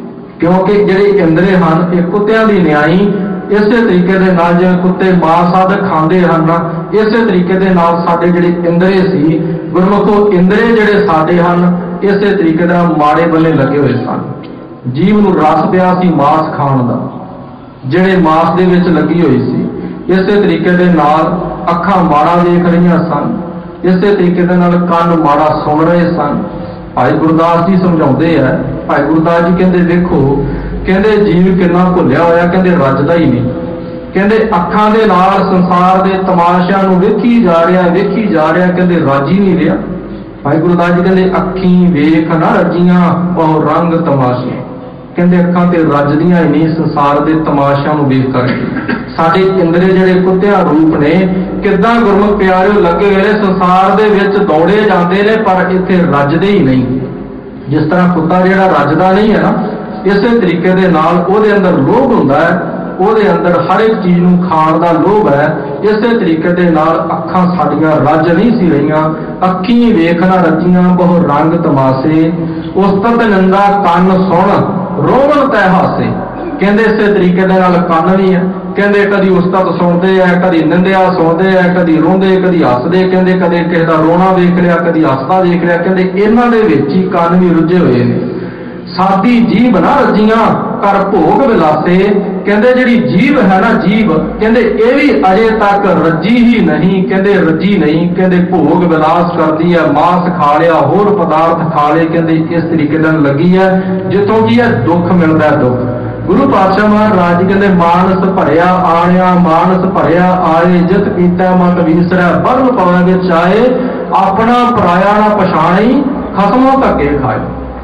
Speaker 2: ਕਿਉਂਕਿ ਜਿਹੜੇ ਇੰਦਰੇ ਹਨ ਇਹ ਕੁੱਤਿਆਂ ਦੀ ਨਿਆਈ, ਇਸੇ ਤਰੀਕੇ ਦੇ ਨਾਲ ਜਿਵੇਂ ਕੁੱਤੇ ਮਾਸ ਆਦਿ ਖਾਂਦੇ ਹਨ, ਇਸੇ ਤਰੀਕੇ ਦੇ ਨਾਲ ਸਾਡੇ ਜਿਹੜੇ ਇੰਦਰੇ ਸੀ ਗੁਰਮੁਖੋ, ਇੰਦਰੇ ਜਿਹੜੇ ਸਾਡੇ ਹਨ ਇਸੇ ਤਰੀਕੇ ਨਾਲ ਮਾੜੇ ਬੰਨੇ ਲੱਗੇ ਹੋਏ ਸਨ। ਜੀਵ ਨੂੰ ਰਸ ਪਿਆ ਸੀ ਮਾਸ ਖਾਣ ਦਾ, ਜਿਹੜੇ ਮਾਸ ਦੇ ਵਿੱਚ ਲੱਗੀ ਹੋਈ ਸੀ। ਇਸੇ ਤਰੀਕੇ ਦੇ ਨਾਲ ਅੱਖਾਂ ਮਾੜਾ ਦੇਖ ਰਹੀਆਂ ਸਨ, ਇਸੇ ਤਰੀਕੇ ਦੇ ਨਾਲ ਕੰਨ ਮਾੜਾ ਸੁਣ ਰਹੇ ਸਨ। ਭਾਈ ਗੁਰਦਾਸ ਜੀ ਸਮਝਾਉਂਦੇ ਆ, ਭਾਈ ਗੁਰਦਾਸ ਜੀ ਕਹਿੰਦੇ ਦੇਖੋ, ਕਹਿੰਦੇ ਜੀਵ ਕਿੰਨਾ ਭੁੱਲਿਆ ਹੋਇਆ, ਕਹਿੰਦੇ ਰੱਜਦਾ ਹੀ ਨਹੀਂ। ਕਹਿੰਦੇ ਅੱਖਾਂ ਦੇ ਨਾਲ ਸੰਸਾਰ ਦੇ ਤਮਾਸ਼ਿਆਂ ਨੂੰ ਵੇਖੀ ਜਾ ਰਿਹਾ ਵੇਖੀ ਜਾ ਰਿਹਾ ਕਹਿੰਦੇ ਰੱਜ ਹੀ ਨਹੀਂ ਰਿਹਾ। ਭਾਈ ਗੁਰਦਾਸ ਜੀ ਕਹਿੰਦੇ ਅੱਖੀਂ ਵੇਖ ਨਾ ਰੱਜੀਆਂ ਬਹੁ ਰੰਗ ਤਮਾਸ਼ੇ। ਕਹਿੰਦੇ ਅੱਖਾਂ ਤੇ ਰੱਜਦੀਆਂ ਹੀ ਨਹੀਂ ਸੰਸਾਰ ਦੇ ਤਮਾਸ਼ਿਆਂ ਨੂੰ ਵੇਖ ਕਰਕੇ। ਸਾਡੇ ਇੰਦਰੇ ਜਿਹੜੇ ਕੁੱਤਿਆਂ ਰੂਪ ਨੇ, ਕਿੱਦਾਂ ਗੁਰਮੁਖ ਪਿਆਰਿਓ ਲੱਗੇ ਹੋਏ ਸੰਸਾਰ ਦੇ ਵਿੱਚ ਦੌੜੇ ਜਾਂਦੇ ਨੇ, ਪਰ ਇੱਥੇ ਰੱਜਦੇ ਹੀ ਨਹੀਂ। ਜਿਸ ਤਰ੍ਹਾਂ ਕੁੱਤਾ ਜਿਹੜਾ ਰੱਜਦਾ ਨਹੀਂ ਹੈ ਨਾ, ਇਸੇ ਤਰੀਕੇ ਦੇ ਨਾਲ ਉਹਦੇ ਅੰਦਰ ਲੋਭ ਹੁੰਦਾ ਹੈ, ਉਹਦੇ ਅੰਦਰ ਹਰ ਇੱਕ ਚੀਜ਼ ਨੂੰ ਖਾਣ ਦਾ ਲੋਭ ਹੈ। ਇਸੇ ਤਰੀਕੇ ਦੇ ਨਾਲ ਅੱਖਾਂ ਸਾਡੀਆਂ ਰੱਜ ਨਹੀਂ ਸੀ ਰਹੀਆਂ। ਅੱਖੀਂ ਵੇਖ ਨਾ ਰੱਜੀਆਂ ਬਹੁ ਰੰਗ ਤਮਾਸੇ, ਉਸਤਤ ਨਿੰਦਾ ਕੰਨ ਸੁਣ ਰੋਵਣ ਤੈ ਹਾਸੇ। ਕਹਿੰਦੇ ਇਸੇ ਤਰੀਕੇ ਦੇ ਨਾਲ ਕੰਨ ਵੀ ਹੈ, ਕਹਿੰਦੇ ਕਦੀ ਉਸਤਤ ਸੁਣਦੇ ਆ, ਕਦੀ ਨਿੰਦਿਆ ਸੁਣਦੇ ਆ, ਕਦੀ ਰੋਂਦੇ ਕਦੀ ਹੱਸਦੇ। ਕਹਿੰਦੇ ਕਦੇ ਕਿਸੇ ਦਾ ਰੋਣਾ ਵੇਖ ਲਿਆ, ਕਦੀ ਹੱਸਦਾ ਵੇਖ ਲਿਆ। ਕਹਿੰਦੇ ਇਹਨਾਂ ਦੇ ਵਿੱਚ ਹੀ ਕੰਨ ਵੀ ਰੁੱਝੇ ਹੋਏ ਨੇ। सादी जीभ ना रजियां कर भोग विलासे। कहते जिहड़ी जीभ है ना जीभ कहते ये भी अजे तक रजी ही नहीं, कहते रजी नहीं, कहते भोग विलास करती है, मांस खा लिया, होर पदार्थ खा ले, कहते इस तरीके नाल लगी है जितों की है दुख मिलता है दुख। गुरु पातशाह महाराज जी कहते मानस भरिया आणिया मानस भरिया आए, जित पीता मत विसरै बर्म पवै विच आए, अपना पराया ना पछाणी खसमों धक्के खाए।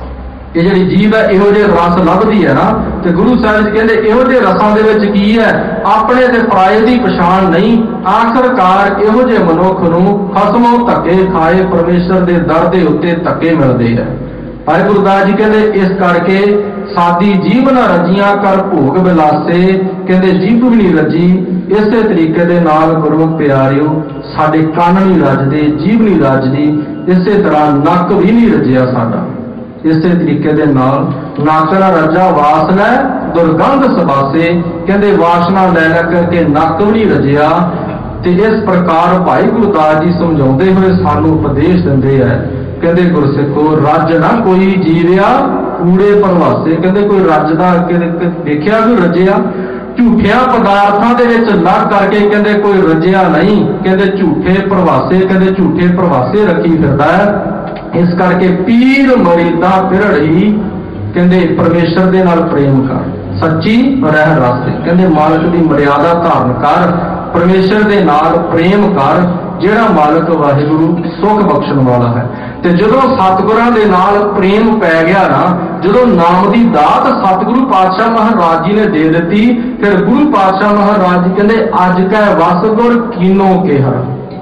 Speaker 2: ये जी जीव है इहो जे रस लभदी है ना, तो गुरु साहिब कहते इहो जे रसां दे विच की है अपने ते पराए दी पछाण नहीं। आखिरकार इहो जे मनुख नूं खसमों धक्के खाए, परमेश्वर दे दर दे उत्ते धक्के मिलदे है। भाई गुरदास जी कहते इस करके सादी जीभ ना रजियां कर भोग विलासे, कहते जीभ भी नहीं रजी। इसे तरीके दे नाल गुरमुख प्यारिओ साडे कंन नहीं रजदे, जीभ नहीं रजदी, इसे तरह नक भी नहीं रजिया साडा। इसे तरीके दे नाल नक ना रजा वासना दुर्गंध सबासे, कहते वासना लै लै करके नक भी नहीं रजिया। ते इस प्रकार भाई गुरदास जी समझाते हुए सानू उपदेश दिंदे है, कहते गुरसिखो रज ना कोई जीविया कूड़े प्रवासे। कहते कोई रजदा देखिया कोई रजिया झूठिया पदार्थों के लग करके, कहते कोई रजिया नहीं, कहते झूठे प्रवासे, कहते झूठे प्रवासे रखी फिरदा है। इस करके पीर मरीदा पिरड़ी, कहते परमेश्वर दे नाल प्रेम कर, सच्ची रह रस, कहते मालक की मर्यादा धारण कर, परमेश्वर दे नाल प्रेम कर, जिहड़ा मालक वाहिगुरु सुख बख्शण वाला है। ते जदों सतगुरां दे नाल प्रेम पै गया ना, जदों नाम की दात सतगुरु पातशाह महाराज जी ने दे दी, फिर गुरु पातशाह महाराज जी कहते अज कै वस गुर कीनो केहर।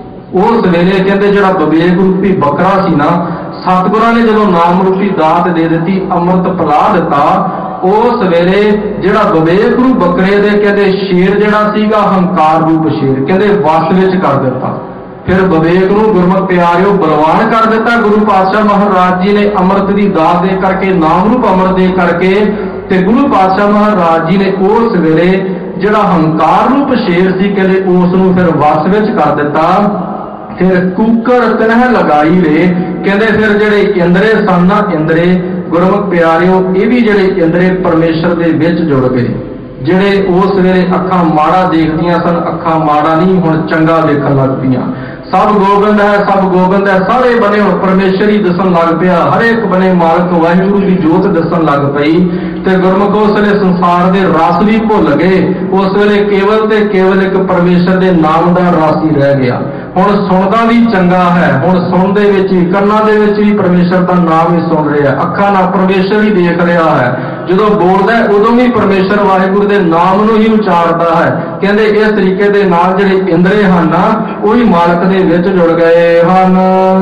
Speaker 2: उस वेले कहते जिहड़ा विवेक रूपी बकरा सी ना, सतगुरां ने जदों नाम रूपी दात दे दी, अमृत पिला दिता, उस वेले जिहड़ा विवेक रूप बकरे दे कहते शेर जिहड़ा सीगा हंकार रूप शेर कहते वस विच कर दिता। फिर विवेक नूं गुरमुख प्यारिओ बलवान कर दिता। गुरु पातशाह महाराज जी ने अमृत की दात दे करके नाम रूप अमृत दे करके, ते गुरु पातशाह महाराज जी ने उस वेले जिहड़ा हंकार रूप शेर सी कहते उस नूं फिर वस विच कर दिता। फिर कूकर तनह लगाई रे, कहते फिर जिहड़े इंद्रे सन ना इंद्रे गुरमुख प्यारिओ ये भी जिहड़े इंद्रे परमेश्वर दे विच जुड़ गए। जिहड़े उस वेले अखां माड़ा देखदियां सन, अखां माड़ा नहीं हुण चंगा देखण लग पियां। सब गोबिंद है सब गोबिंद है सारे बने हुण परमेश्वर ही दसन लग पिया, हर एक बने मालक वाहिगुरू की जोत दसन लग पई। ते गुरमुख उस वेले संसार दे रस भी भुल गए, उस वेले केवल ते केवल एक परमेश्वर दे नाम दा रस ही रह गया। हुण सुणदा भी चंगा है, हुण सुणदे विच ही कंनां दे विच भी परमेश्वर दा नाम ही सुण रहा है, अखां नाल परमेश्वर ही देख रहा है, जदों बोलदा है उदों भी परमेश्वर वाहिगुरू दे नाम नूं ही उचारदा है। कहंदे इस तरीके दे नाल जिहड़े इंद्रे हन ना ओही मालक दे विच जुड़ गए हन।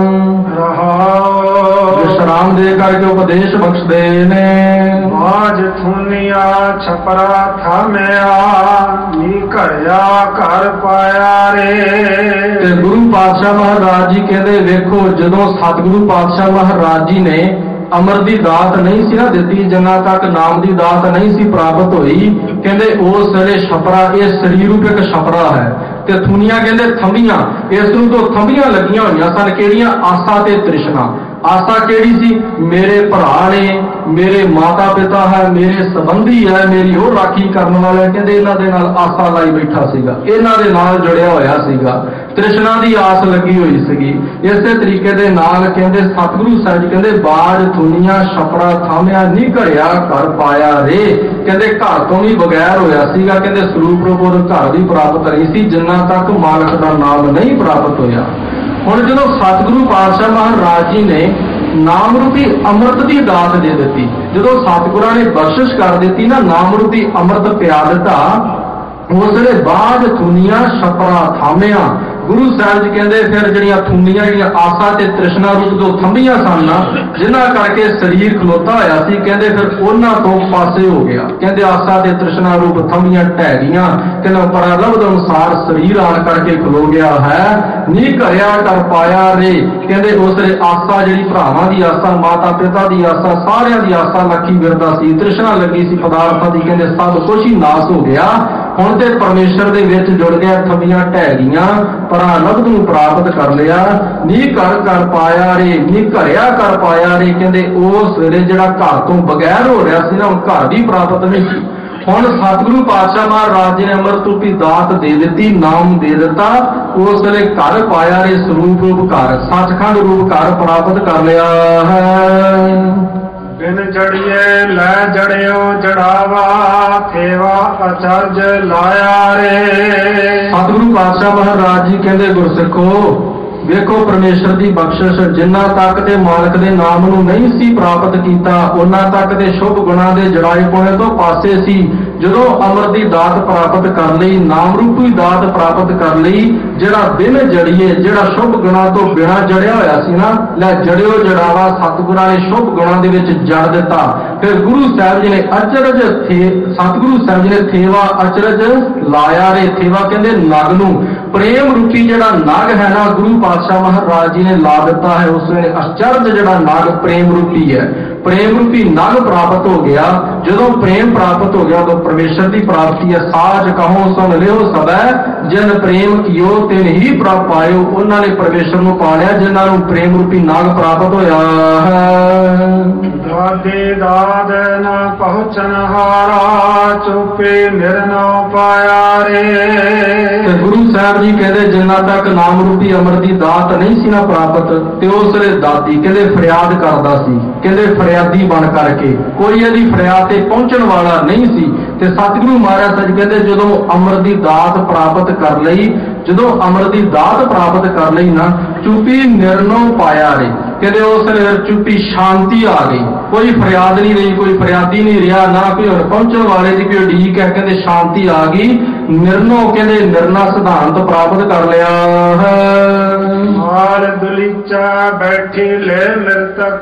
Speaker 2: विश्राम दे करके उपदेश बख्शदे ने।
Speaker 3: आज थुनिया छपरा थामिया नी घड़िया घर पाया रे।
Speaker 2: ते गुरु पातशाह महाराज जी कहते वेखो जदों सतगुरु पातशाह महाराज जी ने अमर की दात नहीं सी ना दी, जन्ना तक नाम की दात नहीं सी प्राप्त हुई, कहते उस वेले छपरा ये शरीर रूप एक छपरा है, ते थुनिया कहते थंबियां, इस नूं तो थंबियां लगियां होईयां सन, किहड़ियां आसा ते तृष्णा। आसा केड़ी सी, मेरे भरा ने, मेरे माता पिता है, मेरे संबंधी है, मेरी वो राखी करने वाले, कहते इन्हां दे नाल आसा लाई बैठा सीगा, इन्हां दे नाल जुड़िया होया सीगा, तृष्णा की आस लगी हुई सीगी। इसे तरीके दे नाल कहते सतगुरु साहिब जी कहते बाज थुनिया छपरा थामिया नी घड़िया घर पाया रे। कहते घर तो भी बगैर होया सीगा, कहते स्वरूप रूप घर भी प्राप्त नहीं सी जिन्ना तक मालक का नाम नहीं प्राप्त होया। हुण जदों सतगुरु पातशाह महाराज जी ने नाम रूपी अमृत की दात दे दी, जदों सतगुरां ने बख्शिश कर दी ना, नाम रूपी अमृत पिया दिता, उस वेले बाद थुनिया छपरा थामिया। गुरु साहिब जी कहते फिर जड़ियां थुनियां जड़ियां आसा ते तृष्णा रूप दो थंबियां सन जिन्हां करके शरीर खलोता होया सी, कहते फिर उन्हां तो पासे हो गया। कहते आसा ते तृष्णा रूप थंबियां ढह गईयां, कहते परालब्ध अनुसार शरीर आन करके खलो गया है। नी घरिया कर पाया रे, कहते उस वे आसा जी भरावां की आसा, माता पिता की आसा, सारियां की आसा लखी विरदा सी, तृष्णा लगी सी पदार्थां की, कहते सब कुछ ही नाश हो गया। ਹੁਣ ਤੇ ਪਰਮੇਸ਼ਰ ਦੇ ਵਿੱਚ ਜੁੜ ਗਿਆ, ਥੰਮੀਆਂ ਢਹਿ ਗਈਆਂ, ਪਰ ਆਨੰਦ ਨੂੰ ਪ੍ਰਾਪਤ ਕਰ ਲਿਆ। ਨੀ ਘਰ ਕਰ ਪਾਇਆ ਰੇ, ਨੀ ਘਰਿਆ ਕਰ ਪਾਇਆ ਰੇ। ਕਹਿੰਦੇ ਉਸ ਵੇਲੇ ਜਿਹੜਾ ਘਰ ਤੋਂ ਬਗੈਰ ਹੋ ਰਿਹਾ ਸੀ ਨਾ, ਉਹ ਘਰ ਵੀ ਪ੍ਰਾਪਤ ਨਹੀਂ ਸੀ। ਹੁਣ ਸਤਿਗੁਰੂ ਪਾਤਸ਼ਾਹ ਮਹਾਰਾਜ ਜੀ ਨੇ ਅੰਮ੍ਰਿਤ ਰੂਪੀ ਦਾਤ ਦੇ ਦਿੱਤੀ, ਨਾਮ ਦੇ ਦਿੱਤਾ। ਉਸ ਵੇਲੇ ਘਰ ਪਾਇਆ ਰੇ, ਸਰੂਪ ਰੂਪ ਘਰ, ਸੱਚਖੰਡ ਰੂਪ ਘਰ ਪ੍ਰਾਪਤ ਕਰ ਲਿਆ ਹੈ।
Speaker 3: ਬਿਨ ਜੜੀਏ ਲੈ ਜੜਿਓ ਜੜਾਵਾ, ਥੇਵਾ ਅਚਰਜ ਲਾਇਆ ਰੇ।
Speaker 2: ਸਤਿਗੁਰੂ ਪਾਤਸ਼ਾਹ ਮਹਾਰਾਜ ਜੀ ਕਹਿੰਦੇ ਗੁਰਸਿੱਖੋ, ਵੇਖੋ ਪਰਮੇਸ਼ਰ ਦੀ ਬਖਸ਼ਿਸ਼ ਜਿੰਨਾ ਤੱਕ ਤੇ ਮਾਲਕ ਦੇ ਨਾਮ ਨੂੰ ਨਹੀਂ ਸੀ ਪ੍ਰਾਪਤ ਕੀਤਾ, ਉਹਨਾਂ ਤੱਕ ਤੇ ਸ਼ੁਭ ਗੁਣਾਂ ਦੇ ਜੜਾਏ ਪੁਣੇ ਤੋਂ ਪਾਸੇ ਸੀ। ਜਦੋਂ ਅਮਰ ਦੀ ਦਾਤ ਪ੍ਰਾਪਤ ਕਰ ਲਈ, ਨਾਮ ਰੂਪੀ ਦਾਤ ਪ੍ਰਾਪਤ ਕਰ ਲਈ, ਜਿਹੜਾ ਬਿਨ ਜੜੀਏ, ਜਿਹੜਾ ਸ਼ੁਭ ਗੁਣਾਂ ਤੋਂ ਬਿਨਾਂ ਜੜਿਆ ਹੋਇਆ ਸੀ ਨਾ, ਲੈ ਜੜਿਓ ਜੜਾਵਾ, ਸਤਿਗੁਰਾਂ ਨੇ ਸ਼ੁਭ ਗੁਣਾਂ ਦੇ ਵਿੱਚ ਜੜ ਦਿੱਤਾ। ਫਿਰ ਗੁਰੂ ਸਾਹਿਬ ਜੀ ਨੇ ਅਚਰਜ ਥੇ ਸਤਿਗੁਰੂ ਸਾਹਿਬ ਜੀ ਨੇ ਥੇਵਾ ਅਚਰਜ ਲਾਇਆ ਰੇ। ਥੇਵਾ ਕਹਿੰਦੇ ਨਗ ਨੂੰ, ਪ੍ਰੇਮ ਰੂਪੀ ਜਿਹੜਾ ਨਗ ਹੈ ਨਾ, ਗੁਰੂ ਪਾਤਸ਼ਾਹ ਮਹਾਰਾਜ ਜੀ ਨੇ ਲਾ ਦਿੱਤਾ ਹੈ। ਉਸ ਵੇਲੇ ਅਚਰਜ ਜਿਹੜਾ ਨਗ ਪ੍ਰੇਮ ਰੂਪੀ ਹੈ, ਪ੍ਰੇਮ ਰੂਪੀ ਨਗ ਪ੍ਰਾਪਤ ਹੋ ਗਿਆ। ਜਦੋਂ ਪ੍ਰੇਮ ਪ੍ਰਾਪਤ ਹੋ ਗਿਆ, ਉਦੋਂ ਪਰਮੇਸ਼ਰ ਦੀ ਪ੍ਰਾਪਤੀ ਹੈ। ਸਾਜ ਕਹੋ ਸੁਣ ਲਿਓ ਸਭੈ, ਜਿਨ ਪ੍ਰੇਮ ਕੀਓ ਤਿਨ ਹੀ ਪ੍ਰਭ ਪਾਇਓ। ਉਹਨਾਂ ਨੇ ਪਰਮੇਸ਼ਰ ਨੂੰ ਪਾ ਲਿਆ ਜਿਨ੍ਹਾਂ ਨੂੰ ਪ੍ਰੇਮ ਰੂਪੀ ਨਗ ਪ੍ਰਾਪਤ ਹੋਇਆ ਹੈ।
Speaker 3: ਦਾਦੇ ਦਾਦ ਨਾ ਪਹੁੰਚਨ ਹਾਰਾ, ਚੁੱਪੇ ਨਿਰਨਉ ਪਾਇਆ ਰੇ।
Speaker 2: ਤੇ ਗੁਰੂ ਸਾਹਿਬ ਜੀ ਕਹਿੰਦੇ ਜਿੰਨਾ ਤੱਕ ਨਾਮ ਰੂਪੀ ਅਮਰ ਦੀ ਦਾਤ ਨਹੀਂ ਸੀ ਨਾ ਪ੍ਰਾਪਤ, ਤੇ ਉਸ ਵੇਲੇ ਦਾਦੀ ਕਹਿੰਦੇ ਫਰਿਆਦ ਕਰਦਾ ਸੀ, ਕਹਿੰਦੇ ਫਰਿਆਦੀ ਬਣ ਕਰਕੇ, ਕੋਈ ਇਹਦੀ ਫਰਿਆਦ ਤੇ ਪਹੁੰਚਣ ਵਾਲਾ ਨਹੀਂ ਸੀ। ਤੇ ਸਤਿਗੁਰੂ ਮਹਾਰਾਜ ਸਾਹਿਬ ਕਹਿੰਦੇ ਜਦੋਂ ਅਮਰ ਦੀ ਦਾਤ ਪ੍ਰਾਪਤ ਕਰ ਲਈ, ਜਦੋਂ ਅਮਰ ਦੀ ਦਾਤ ਪ੍ਰਾਪਤ ਕਰ ਲਈ ਨਾ, ਚੁੱਪੀ ਨਿਰਨਉ ਪਾਇਆ ਰੇ। ਕਹਿੰਦੇ ਉਸ ਵੇਲੇ ਚੁੱਪੀ ਸ਼ਾਂਤੀ ਆ ਗਈ, ਕੋਈ ਫਰਿਆਦ ਨਹੀਂ ਰਹੀ, ਕੋਈ ਫਰਿਆਦੀ ਨਹੀਂ ਰਿਹਾ, ਨਾ ਕੋਈ ਹੁਣ ਪਹੁੰਚਣ ਵਾਲੇ ਦੀ ਕੋਈ ਉਡੀਕ ਹੈ। ਕਹਿੰਦੇ ਸ਼ਾਂਤੀ ਆ ਗਈ, ਨਿਰਨਉ ਕਹਿੰਦੇ ਨਿਰਣਾ ਸਿਧਾਂਤ ਪ੍ਰਾਪਤ ਕਰ ਲਿਆ ਹੈ।
Speaker 3: ਹਾਰ ਦੁਲੀਚਾ ਬੈਠੀ ਲੈ ਮਿਰਤਕ,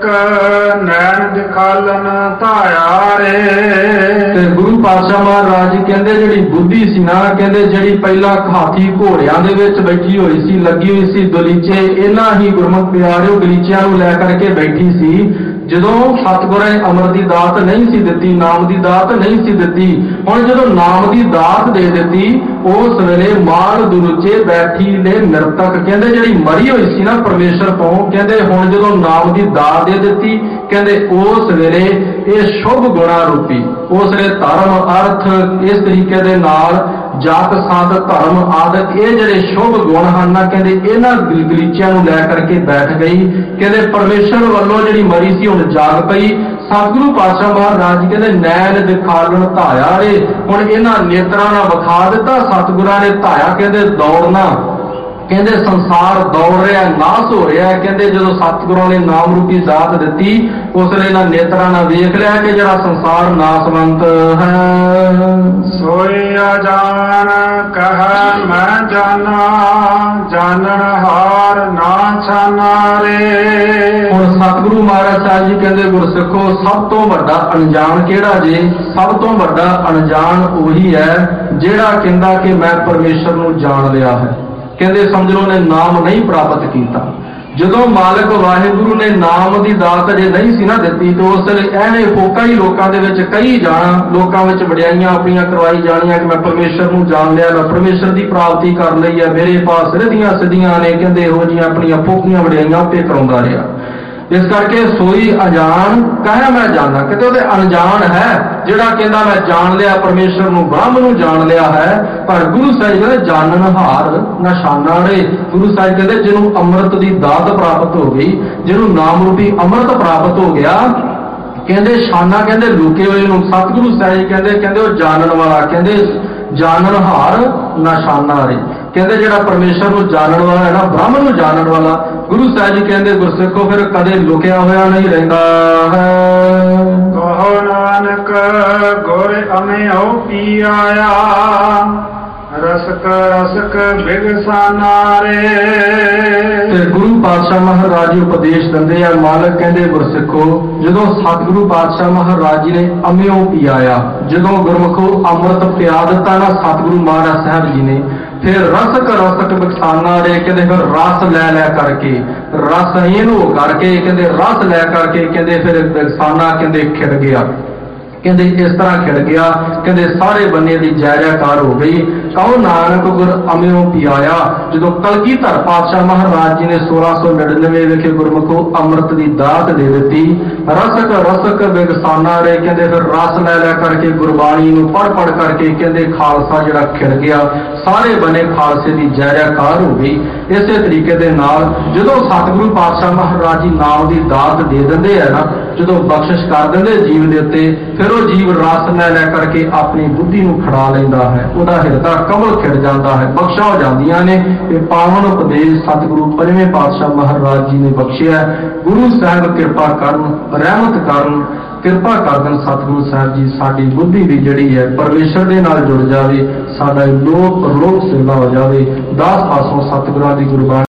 Speaker 3: ਨੈਣ ਦਿਖਾਲਨ ਧਾਇਆ ਰੇ।
Speaker 2: ਤੇ ਗੁਰੂ ਪਾਤਸ਼ਾਹ ਮਹਾਰਾਜ ਜੀ ਕਹਿੰਦੇ ਜਿਹੜੀ ਬੁੱਧੀ ਸੀ ਨਾ, ਕਹਿੰਦੇ ਜਿਹੜੀ ਪਹਿਲਾਂ ਹਾਥੀ ਘੋੜਿਆਂ ਦੇ ਵਿੱਚ ਬੈਠੀ ਹੋਈ ਸੀ, ਲੱਗੀ ਹੋਈ ਸੀ ਦੁਲੀਚੇ, ਇਹਨਾਂ ਹੀ ਗੁਰਮੁਖ ਪਿਆਰਿਓ ਗਲੀਚਿਆਂ ਨੂੰ ਲੈ ਕਰਕੇ ਬੈਠੀ ਸੀ। ਜਦੋਂ ਸਤਿਗੁਰਾਂ ਨੇ ਅਮਰ ਦੀ ਦਾਤ ਨਹੀਂ ਸੀ ਦਿੱਤੀ, ਨਾਮ ਦੀ ਦਾਤ ਨਹੀਂ ਸੀ ਦਿੱਤੀ, ਹੁਣ ਜਦੋਂ ਨਾਮ ਦੀ ਦਾਤ ਦੇ ਦਿੱਤੀ, ਉਸ ਵੇਲੇ ਮਾਲ ਦੁਲਚੇ ਬੈਠੀ ਨੇ ਨਿਰਤਕ। ਕਹਿੰਦੇ ਜਿਹੜੀ ਮਰੀ ਹੋਈ ਸੀ ਨਾ ਪਰਮੇਸ਼ਰ ਤੋਂ, ਕਹਿੰਦੇ ਹੁਣ ਜਦੋਂ ਨਾਮ ਦੀ ਦਾਤ ਦੇ ਦਿੱਤੀ, ਕਹਿੰਦੇ ਉਸ ਵੇਲੇ ਇਹ ਸ਼ੁਭ ਗੁਣਾ ਰੂਪੀ, ਉਸ ਵੇਲੇ ਧਰਮ ਅਰਥ ਇਸ ਤਰੀਕੇ ਦੇ ਨਾਲ ਜਾਤ ਸਾਧ ਧਰਮ ਆਦਿਕ ਇਹ ਜਿਹੜੇ ਸ਼ੁਭ ਗੁਣ ਹਨ ਨਾ, ਕਹਿੰਦੇ ਇਹਨਾਂ ਗਲੀਚਿਆਂ ਨੂੰ ਲੈ ਕਰਕੇ ਬੈਠ ਗਈ। ਕਹਿੰਦੇ ਪਰਮੇਸ਼ਰ ਵੱਲੋਂ ਜਿਹੜੀ ਮਰੀ ਸੀ ਹੁਣ ਜਾਗ ਪਈ। ਸਤਿਗੁਰੂ ਪਾਤਸ਼ਾਹ ਮਹਾਰਾਜ ਜੀ ਕਹਿੰਦੇ ਨੈਣ ਦਿਖਾਲਣ ਧਾਇਆ ਰੇ। ਹੁਣ ਇਹਨਾਂ ਨੇਤਰਾਂ ਨਾਲ ਵਿਖਾ ਦਿੱਤਾ ਸਤਿਗੁਰਾਂ ਨੇ ਧਾਇਆ। ਕਹਿੰਦੇ ਦੌੜਨਾ, ਕਹਿੰਦੇ ਸੰਸਾਰ ਦੌੜ ਰਿਹਾ, ਨਾਸ ਹੋ ਰਿਹਾ। ਕਹਿੰਦੇ ਜਦੋਂ ਸਤਿਗੁਰਾਂ ਨੇ ਨਾਮ ਰੂਪੀ ਦਾਤ ਦਿੱਤੀ, ਉਸ ਨੇ ਇਹਨਾਂ ਨੇਤਰਾਂ ਨਾਲ ਵੇਖ ਲਿਆ ਕਿ ਜਿਹੜਾ ਸੰਸਾਰ ਨਾਸਵੰਤ ਹੈ।
Speaker 3: ਸੋਈ ਅਜਾਨ ਕਹਿ ਮੈਂ ਜਾਣਾ, ਜਾਣਨ ਹਾਰ ਨਾ ਛਾਨਾ ਰੇ।
Speaker 2: ਹੁਣ ਸਤਿਗੁਰੂ ਮਹਾਰਾਜ ਸਾਹਿਬ ਜੀ ਕਹਿੰਦੇ ਗੁਰਸਿੱਖੋ, ਸਭ ਤੋਂ ਵੱਡਾ ਅਣਜਾਣ ਕਿਹੜਾ ਜੇ? ਸਭ ਤੋਂ ਵੱਡਾ ਅਣਜਾਣ ਉਹੀ ਹੈ ਜਿਹੜਾ ਕਹਿੰਦਾ ਕਿ ਮੈਂ ਪਰਮੇਸ਼ਰ ਨੂੰ ਜਾਣ ਲਿਆ ਹੈ। ਕਹਿੰਦੇ ਸਮਝ ਲਓ ਨੇ ਨਾਮ ਨਹੀਂ ਪ੍ਰਾਪਤ ਕੀਤਾ। ਜਦੋਂ ਮਾਲਕ ਵਾਹਿਗੁਰੂ ਨੇ ਨਾਮ ਦੀ ਦਾਤ ਜੇ ਨਹੀਂ ਸੀ ਨਾ ਦਿੱਤੀ, ਤੇ ਉਸ ਵੇਲੇ ਐਵੇਂ ਫੋਕਾ ਹੀ ਲੋਕਾਂ ਦੇ ਵਿੱਚ ਕਈ ਜਾਣਾ, ਲੋਕਾਂ ਵਿੱਚ ਵਡਿਆਈਆਂ ਆਪਣੀਆਂ ਕਰਵਾਈ ਜਾਣੀਆਂ ਕਿ ਮੈਂ ਪਰਮੇਸ਼ਰ ਨੂੰ ਜਾਣ ਲਿਆ, ਮੈਂ ਪਰਮੇਸ਼ਰ ਦੀ ਪ੍ਰਾਪਤੀ ਕਰ ਲਈ ਹੈ, ਮੇਰੇ ਪਾਸ ਰਿਧੀਆਂ ਸਿੱਧੀਆਂ ਨੇ। ਕਹਿੰਦੇ ਇਹੋ ਜਿਹੀਆਂ ਆਪਣੀਆਂ ਫੋਕੀਆਂ ਵਡਿਆਈਆਂ ਉੱਤੇ ਕਰਾਉਂਦਾ ਰਿਹਾ। ਇਸ ਕਰਕੇ ਸੋਈ ਅਜਾਨ ਕਹਿ ਮੈਂ ਜਾਣਾ, ਕਿਤੇ ਉਹਦੇ ਅਣਜਾਣ ਹੈ ਜਿਹੜਾ ਕਹਿੰਦਾ ਮੈਂ ਜਾਣ ਲਿਆ ਪਰਮੇਸ਼ਰ ਨੂੰ, ਬ੍ਰਹਮ ਨੂੰ ਜਾਣ ਲਿਆ ਹੈ। ਪਰ ਗੁਰੂ ਸਾਹਿਬ ਕਹਿੰਦੇ ਜਾਣਨ ਹਾਰ ਨਿਸ਼ਾਨਾ ਰੇ। ਗੁਰੂ ਸਾਹਿਬ ਕਹਿੰਦੇ ਜਿਹਨੂੰ ਅੰਮ੍ਰਿਤ ਦੀ ਦਾਤ ਪ੍ਰਾਪਤ ਹੋ ਗਈ, ਜਿਹਨੂੰ ਨਾਮ ਰੂਪੀ ਅੰਮ੍ਰਿਤ ਪ੍ਰਾਪਤ ਹੋ ਗਿਆ, ਕਹਿੰਦੇ ਸ਼ਾਨਾ ਕਹਿੰਦੇ ਲੁਕੇ ਹੋਏ ਨੂੰ। ਸਤਿਗੁਰੂ ਸਾਹਿਬ ਕਹਿੰਦੇ ਕਹਿੰਦੇ ਉਹ ਜਾਣਨ ਵਾਲਾ, ਕਹਿੰਦੇ ਜਾਣਨ ਹਾਰ ਨਿਸ਼ਾਨਾ ਰੇ। ਕਹਿੰਦੇ ਜਿਹੜਾ ਪਰਮੇਸ਼ਰ ਨੂੰ ਜਾਣਨ ਵਾਲਾ ਹੈ ਨਾ, ਬ੍ਰਹਮ ਨੂੰ ਜਾਣਨ ਵਾਲਾ, ਗੁਰੂ ਸਾਹਿਬ ਜੀ ਕਹਿੰਦੇ ਗੁਰਸਿੱਖੋ ਫਿਰ ਕਦੇ ਲੁਕਿਆ ਹੋਇਆ ਨਹੀਂ ਰਹਿੰਦਾ ਹੈ।
Speaker 3: ਕਹੋ ਨਾਨਕ ਗੁਰ ਅਮਿਓ ਪੀ ਆਇਆ, ਰਸਕ ਰਸਕ ਬਿਗਸਾਨਾ ਰੇ।
Speaker 2: ਤੇ ਗੁਰੂ ਪਾਤਸ਼ਾਹ ਮਹਾਰਾਜ ਜੀ ਉਪਦੇਸ਼ ਦਿੰਦੇ ਆ, ਮਾਲਕ ਕਹਿੰਦੇ ਗੁਰਸਿੱਖੋ, ਜਦੋਂ ਸਤਿਗੁਰੂ ਪਾਤਸ਼ਾਹ ਮਹਾਰਾਜ ਜੀ ਨੇ ਅਮਿਓ ਪੀ ਆਇਆ, ਜਦੋਂ ਗੁਰਮੁਖੋ ਅੰਮ੍ਰਿਤ ਪਿਆ ਦਿੱਤਾ ਨਾ ਸਤਿਗੁਰੂ ਮਹਾਰਾਜ ਸਾਹਿਬ ਜੀ ਨੇ, ਫਿਰ ਰਸਕ ਰਸਕ ਬਖਸ਼ਾਨਾ ਰੇ। ਕਹਿੰਦੇ ਫਿਰ ਰਸ ਲੈ ਲੈ ਕਰਕੇ, ਰਸਹੀਨ ਹੋ ਕਰਕੇ, ਕਹਿੰਦੇ ਰਸ ਲੈ ਕਰਕੇ, ਕਹਿੰਦੇ ਫਿਰ ਬਖਸ਼ਾਨਾ ਕਹਿੰਦੇ ਖਿੜ ਗਿਆ। ਕਹਿੰਦੇ ਇਸ ਤਰ੍ਹਾਂ ਖਿੜ ਗਿਆ, ਕਹਿੰਦੇ ਸਾਰੇ ਬੰਨੇ ਦੀ ਜੈ ਜੈਕਾਰ ਹੋ ਗਈ। ਕਹੋ ਨਾਨਕ ਗੁਰ ਅਮਿਓ ਪਿਆਇਆ। ਜਦੋਂ ਕਲਗੀਧਰ ਪਾਤਸ਼ਾਹ ਮਹਾਰਾਜ ਜੀ ਨੇ ਸੋਲਾਂ ਸੌ ਨੜਿਨਵੇਂ ਵਿਖੇ ਗੁਰਮੁਖੋ ਅੰਮ੍ਰਿਤ ਦੀ ਦਾਤ ਦੇ ਦਿੱਤੀ, ਰਸਕ ਰਸਕ ਬਿਗਸਾਨਾ ਰੇ, ਕਹਿੰਦੇ ਫਿਰ ਰਸ ਲੈ ਲੈ ਕਰਕੇ ਗੁਰਬਾਣੀ ਨੂੰ ਪੜ੍ਹ ਪੜ੍ਹ ਕਰਕੇ ਕਹਿੰਦੇ ਖਾਲਸਾ ਜਿਹੜਾ ਖਿੜ ਗਿਆ, ਸਾਰੇ ਬੰਨੇ ਖਾਲਸੇ ਦੀ ਜੈ ਜੈਕਾਰ ਹੋ ਗਈ। ਇਸੇ ਤਰੀਕੇ ਦੇ ਨਾਲ ਜਦੋਂ ਸਤਿਗੁਰੂ ਪਾਤਸ਼ਾਹ ਮਹਾਰਾਜ ਜੀ ਨਾਮ ਦੀ ਦਾਤ ਦੇ ਦਿੰਦੇ ਆ ਨਾ, ਜਦੋਂ ਬਖਸ਼ਿਸ਼ ਕਰ ਦਿੰਦੇ ਜੀਵ ਦੇ ਉੱਤੇ, ਫਿਰ ਉਹ ਜੀਵ ਰਸ ਲੈ ਲੈ ਕਰਕੇ ਆਪਣੀ ਬੁੱਧੀ ਨੂੰ ਖੜਾ ਲੈਂਦਾ ਹੈ, ਉਹਦਾ ਹਿਰਦਾ ਕਮਲ ਖਿੜ ਜਾਂਦਾ ਹੈ, ਬਖਸ਼ਾ ਹੋ ਜਾਂਦੀਆਂ ਨੇ। ਇਹ ਪਾਵਨ ਉਪਦੇਸ਼ ਸਤਿਗੁਰੂ ਪੰਜਵੇਂ ਪਾਤਸ਼ਾਹ ਮਹਾਰਾਜ ਜੀ ਨੇ ਬਖਸ਼ਿਆ। ਗੁਰੂ ਸਾਹਿਬ ਕਿਰਪਾ ਕਰਨ, ਰਹਿਮਤ ਕਰਨ, ਕਿਰਪਾ ਕਰ ਦੇਣ ਸਤਿਗੁਰੂ ਸਾਹਿਬ ਜੀ, ਸਾਡੀ ਬੁੱਧੀ ਵੀ ਜਿਹੜੀ ਹੈ ਪਰਮੇਸ਼ਰ ਦੇ ਨਾਲ ਜੁੜ ਜਾਵੇ, ਸਾਡਾ ਲੋਕ ਪਰਲੋਕ ਸੇਵਾ ਹੋ ਜਾਵੇ। ਦਾਸ ਪਾਸੋਂ ਸਤਿਗੁਰਾਂ ਦੀ ਗੁਰਬਾਣੀ